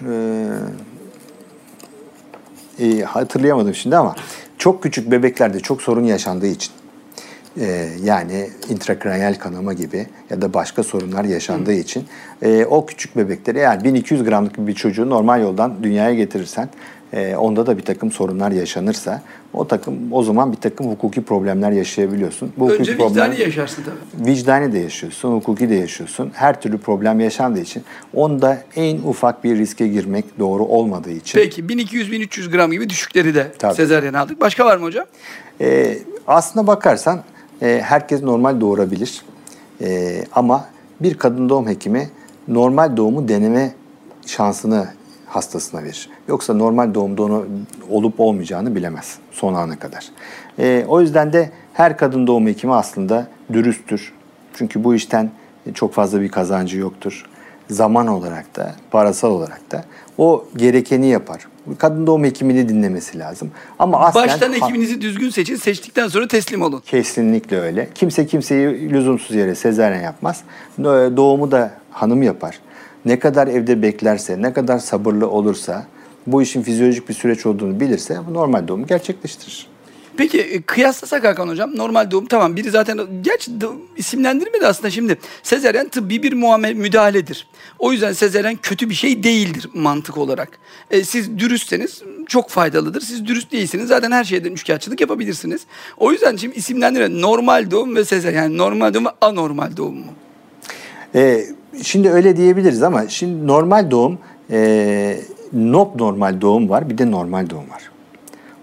hatırlayamadım şimdi ama çok küçük bebeklerde çok sorun yaşandığı için yani intrakraniyal kanama gibi ya da başka sorunlar yaşandığı için o küçük bebekleri, eğer 1200 gramlık bir çocuğu normal yoldan dünyaya getirirsen onda da bir takım sorunlar yaşanırsa o zaman bir takım hukuki problemler yaşayabiliyorsun. Önce vicdani yaşarsın tabii. Vicdani de yaşıyorsun, hukuki de yaşıyorsun. Her türlü problem yaşandığı için onda en ufak bir riske girmek doğru olmadığı için. Peki 1200-1300 gram gibi düşükleri de sezaryen aldık. Başka var mı hocam? Aslına bakarsan herkes normal doğurabilir. Ama bir kadın doğum hekimi normal doğumu deneme şansını hastasına verir. Yoksa normal doğumda onu olup olmayacağını bilemez son ana kadar. O yüzden de her kadın doğum hekimi aslında dürüsttür. Çünkü bu işten çok fazla bir kazancı yoktur. Zaman olarak da, parasal olarak da o gerekeni yapar. Kadın doğum hekimini dinlemesi lazım. Ama aslen baştan hekiminizi düzgün seçin, seçtikten sonra teslim olun. Kesinlikle öyle. Kimse kimseyi lüzumsuz yere sezaryen yapmaz. Doğumu da hanım yapar. Ne kadar evde beklerse, ne kadar sabırlı olursa, bu işin fizyolojik bir süreç olduğunu bilirse normal doğumu gerçekleştirir. Peki kıyaslasak Hakan hocam, normal doğum tamam, biri zaten gerçi isimlendirmedi aslında, şimdi sezaryen tıbbi bir müdahaledir. O yüzden sezaryen kötü bir şey değildir mantık olarak. Siz dürüstseniz çok faydalıdır. Siz dürüst değilseniz zaten her şeyden üçkağıtçılık yapabilirsiniz. O yüzden şimdi isimlendiren normal doğum ve sezaryen, yani normal doğum ve anormal doğum mu? Şimdi öyle diyebiliriz ama şimdi normal doğum, normal doğum var, bir de normal doğum var.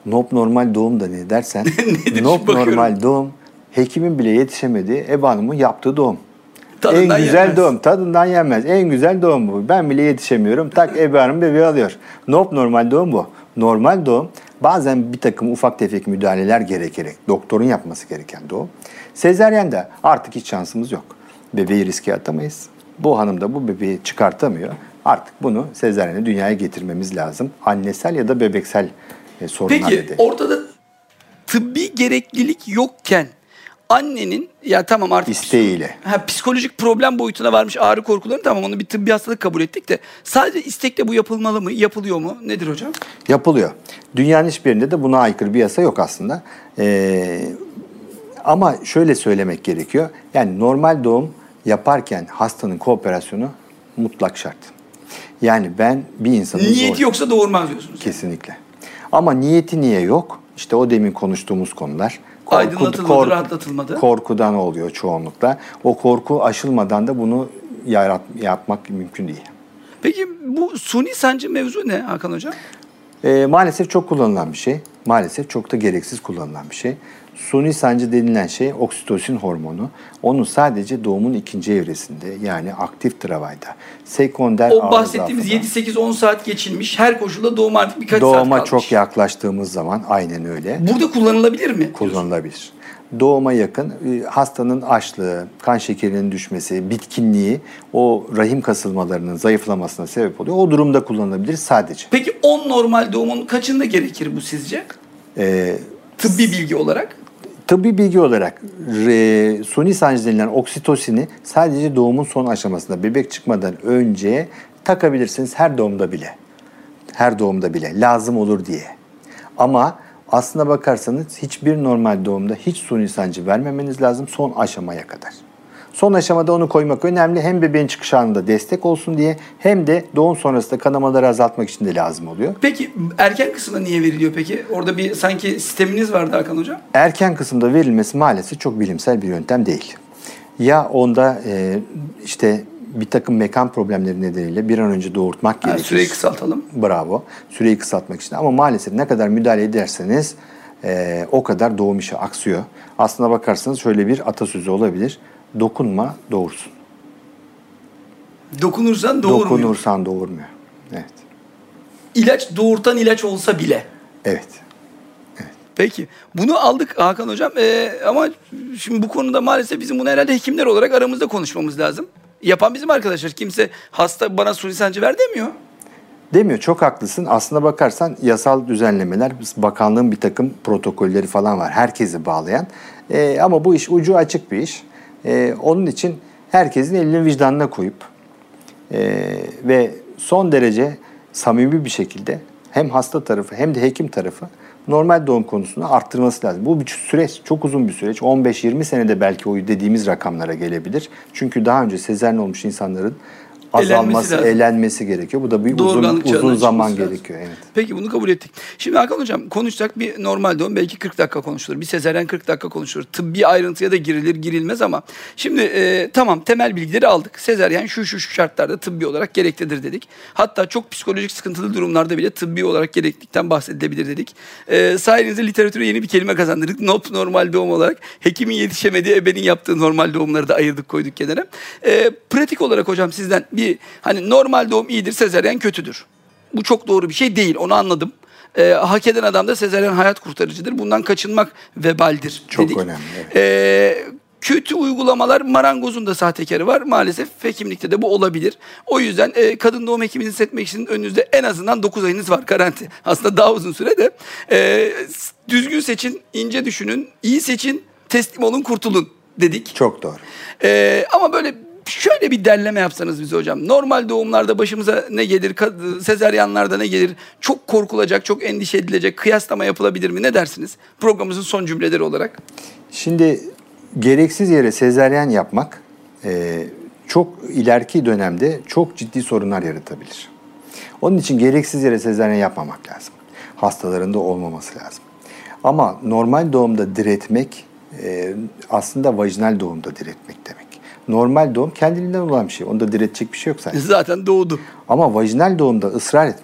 Nop normal doğum da ne dersen, Nedir? nop Bakıyorum. normal doğum, hekimin bile yetişemediği Ebe Hanım'ın yaptığı doğum. Tadından En güzel yenmez. doğum, tadından yenmez. En güzel doğum bu. Ben bile yetişemiyorum. Tak Ebe Hanım bebeği alıyor. Nop normal doğum bu. Normal doğum bazen bir takım ufak tefek müdahaleler gerekerek doktorun yapması gereken doğum. Sezeryende artık hiç şansımız yok. Bebeği riske atamayız. Bu hanım da bu bebeği çıkartamıyor. Artık bunu sezeryene dünyaya getirmemiz lazım. Annesel ya da bebeksel sorunlar Peki nedeniyle. ortada tıbbi gereklilik yokken annenin ya tamam artık İsteğiyle. psikolojik problem boyutuna varmış ağrı korkuları, tamam onu bir tıbbi hastalık kabul ettik de sadece istekle bu yapılmalı mı? Yapılıyor mu? Nedir hocam? Yapılıyor. Dünyanın hiçbir yerinde de buna aykırı bir yasa yok aslında. Ama şöyle söylemek gerekiyor. Yani normal doğum yaparken hastanın kooperasyonu mutlak şart. Yani ben bir insanın Niyeti yoksa doğurmaz diyorsunuz. Kesinlikle. Ama niyeti niye yok? İşte o demin konuştuğumuz konular. Aydınlatılmadı, rahatlatılmadı. Korkudan oluyor çoğunlukla. O korku aşılmadan da bunu yapmak mümkün değil. Peki bu suni sancı mevzu ne Hakan hocam? Maalesef çok kullanılan bir şey. Maalesef çok da gereksiz kullanılan bir şey. Suni sancı denilen şey oksitosin hormonu. Onu sadece doğumun ikinci evresinde yani aktif travayda, sekonder O ağrı bahsettiğimiz zaafında, 7-8-10 saat geçilmiş, her koşulda doğum artık birkaç saat doğuma kalmış. çok yaklaştığımız zaman aynen öyle Burada kullanılabilir mi? kullanılabilir. Doğuma yakın hastanın açlığı, kan şekerinin düşmesi, bitkinliği o rahim kasılmalarının zayıflamasına sebep oluyor. O durumda kullanılabilir sadece. Peki 10 normal doğumun kaçında gerekir bu sizce? Tıbbi bilgi olarak. Tıbbi bilgi olarak suni sancı denilen oksitosini sadece doğumun son aşamasında bebek çıkmadan önce takabilirsiniz her doğumda bile. Her doğumda bile lazım olur diye. Ama aslına bakarsanız hiçbir normal doğumda hiç suni sancı vermemeniz lazım son aşamaya kadar. Son aşamada onu koymak önemli. Hem bebeğin çıkış anında destek olsun diye hem de doğum sonrasında kanamaları azaltmak için de lazım oluyor. Peki erken kısımda niye veriliyor peki? Orada bir sanki sisteminiz vardı Hakan hocam. Erken kısımda verilmesi maalesef çok bilimsel bir yöntem değil. Ya onda işte bir takım mekan problemleri nedeniyle bir an önce doğurtmak gerekir. Süreyi kısaltalım. Bravo. Süreyi kısaltmak için. Ama maalesef ne kadar müdahale ederseniz o kadar doğum işi aksıyor. Aslına bakarsanız şöyle bir atasözü olabilir. Dokunma, doğursun. Dokunursan doğurmuyor. Dokunursan doğurmuyor. Evet. İlaç doğurtan ilaç olsa bile. Evet. Peki. Bunu aldık Hakan hocam. Ama şimdi bu konuda maalesef bizim bunu herhalde hekimler olarak aramızda konuşmamız lazım. Yapan bizim arkadaşlar. Kimse hasta bana suni sancı ver demiyor. Demiyor. Çok haklısın. Aslına bakarsan yasal düzenlemeler, bakanlığın bir takım protokolleri falan var. Herkesi bağlayan. Ama bu iş ucu açık bir iş. Onun için herkesin elini vicdanına koyup ve son derece samimi bir şekilde hem hasta tarafı hem de hekim tarafı normal doğum konusunu arttırması lazım. Bu bir süreç, çok uzun bir süreç. 15-20 senede belki o dediğimiz rakamlara gelebilir. Çünkü daha önce sezaryen olmuş insanların azalması, elenmesi gerekiyor. Bu da bir uzun zaman gerekiyor. Evet. Peki bunu kabul ettik. Şimdi Hakan hocam konuşacak bir normal doğum belki 40 dakika konuşulur. Bir sezaryen 40 dakika konuşulur. Tıbbi ayrıntıya da girilir girilmez ama şimdi tamam temel bilgileri aldık. Sezaryen şu şartlarda tıbbi olarak gereklidir dedik. Hatta çok psikolojik sıkıntılı durumlarda bile tıbbi olarak gereklilikten bahsedilebilir dedik. Sayenizde literatüre yeni bir kelime kazandırdık. Normal doğum olarak hekimin yetişemediği ebenin yaptığı normal doğumları da ayırdık koyduk kenara. Pratik olarak hocam sizden bir hani normal doğum iyidir, sezaryen kötüdür. Bu çok doğru bir şey değil, onu anladım. Hak eden adam da sezaryen hayat kurtarıcıdır. Bundan kaçınmak vebaldir dedik. Çok önemli. Evet. Kötü uygulamalar, marangozun da sahtekarı var. Maalesef hekimlikte de bu olabilir. O yüzden kadın doğum hekimini seçmek için önünüzde en azından 9 ayınız var garanti. Aslında daha uzun süre de. Düzgün seçin, ince düşünün, iyi seçin, teslim olun, kurtulun dedik. Çok doğru. Ama böyle şöyle bir derleme yapsanız bize hocam. Normal doğumlarda başımıza ne gelir? Sezaryenlerde ne gelir? Çok korkulacak, çok endişe edilecek. Kıyaslama yapılabilir mi? Ne dersiniz? Programımızın son cümleleri olarak. Şimdi gereksiz yere sezaryen yapmak çok ileriki dönemde çok ciddi sorunlar yaratabilir. Onun için gereksiz yere sezaryen yapmamak lazım. Hastaların da olmaması lazım. Ama normal doğumda diretmek aslında vajinal doğumda diretmek demek. Normal doğum kendiliğinden olan bir şey. Onda diretecek bir şey yok zaten. Zaten doğdu. Ama vajinal doğumda ısrar etmek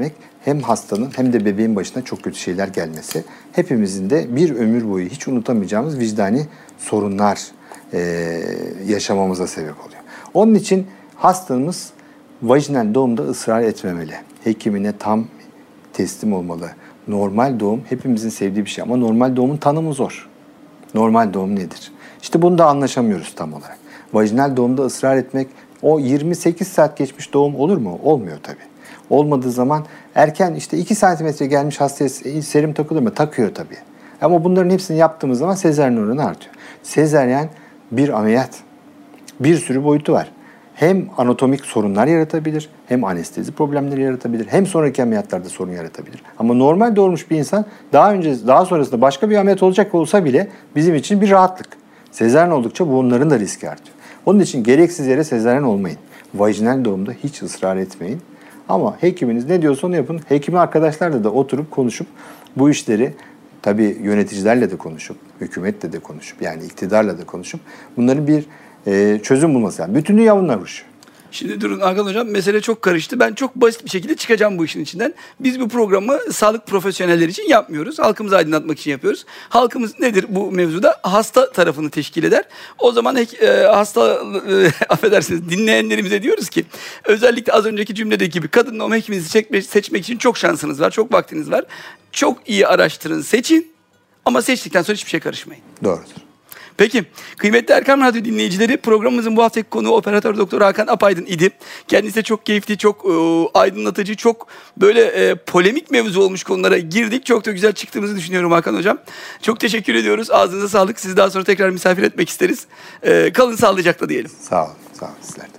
hem hastanın hem de bebeğin başına çok kötü şeyler gelmesi, hepimizin de bir ömür boyu hiç unutamayacağımız vicdani sorunlar yaşamamıza sebep oluyor. Onun için hastamız vajinal doğumda ısrar etmemeli. Hekimine tam teslim olmalı. Normal doğum hepimizin sevdiği bir şey ama normal doğumun tanımı zor. Normal doğum nedir? İşte bunu da anlaşamıyoruz tam olarak. Vajinal doğumda ısrar etmek, o 28 saat geçmiş doğum olur mu? Olmuyor tabii. Olmadığı zaman erken işte 2 santimetre gelmiş hastaya serum takılır mı? Takıyor tabii. Ama bunların hepsini yaptığımız zaman sezaryen oranı artıyor. Sezaryen bir ameliyat. Bir sürü boyutu var. Hem anatomik sorunlar yaratabilir, hem anestezi problemleri yaratabilir, hem sonraki ameliyatlarda sorun yaratabilir. Ama normal doğurmuş bir insan daha sonrasında başka bir ameliyat olacak olsa bile bizim için bir rahatlık. Sezaryen oldukça bunların da riski artıyor. Onun için gereksiz yere sezaryen olmayın. Vajinal doğumda hiç ısrar etmeyin. Ama hekiminiz ne diyorsa onu yapın. Hekimi arkadaşlarla da oturup konuşup bu işleri tabii yöneticilerle de konuşup, hükümetle de konuşup, yani iktidarla da konuşup bunların bir çözüm bulması lazım. Bütün dünya bunlar uğraşıyor. Şimdi durun Hakan Hocam, mesele çok karıştı. Ben çok basit bir şekilde çıkacağım bu işin içinden. Biz bu programı sağlık profesyonelleri için yapmıyoruz. Halkımızı aydınlatmak için yapıyoruz. Halkımız nedir bu mevzuda? Hasta tarafını teşkil eder. O zaman affedersiniz, dinleyenlerimize diyoruz ki özellikle az önceki cümledeki gibi kadın doğum hekiminizi seçmek için çok şansınız var, çok vaktiniz var. Çok iyi araştırın, seçin ama seçtikten sonra hiçbir şey karışmayın. Doğrudur. Peki, kıymetli Erkam Radyo dinleyicileri, programımızın bu haftaki konuğu Operatör Doktor Hakan Apaydın idi. Kendisi de çok keyifli, çok aydınlatıcı, çok böyle polemik mevzu olmuş konulara girdik. Çok da güzel çıktığımızı düşünüyorum Hakan Hocam. Çok teşekkür ediyoruz. Ağzınıza sağlık. Sizi daha sonra tekrar misafir etmek isteriz. Kalın sağlıcakla diyelim. Sağ olun. Sağ olun sizler.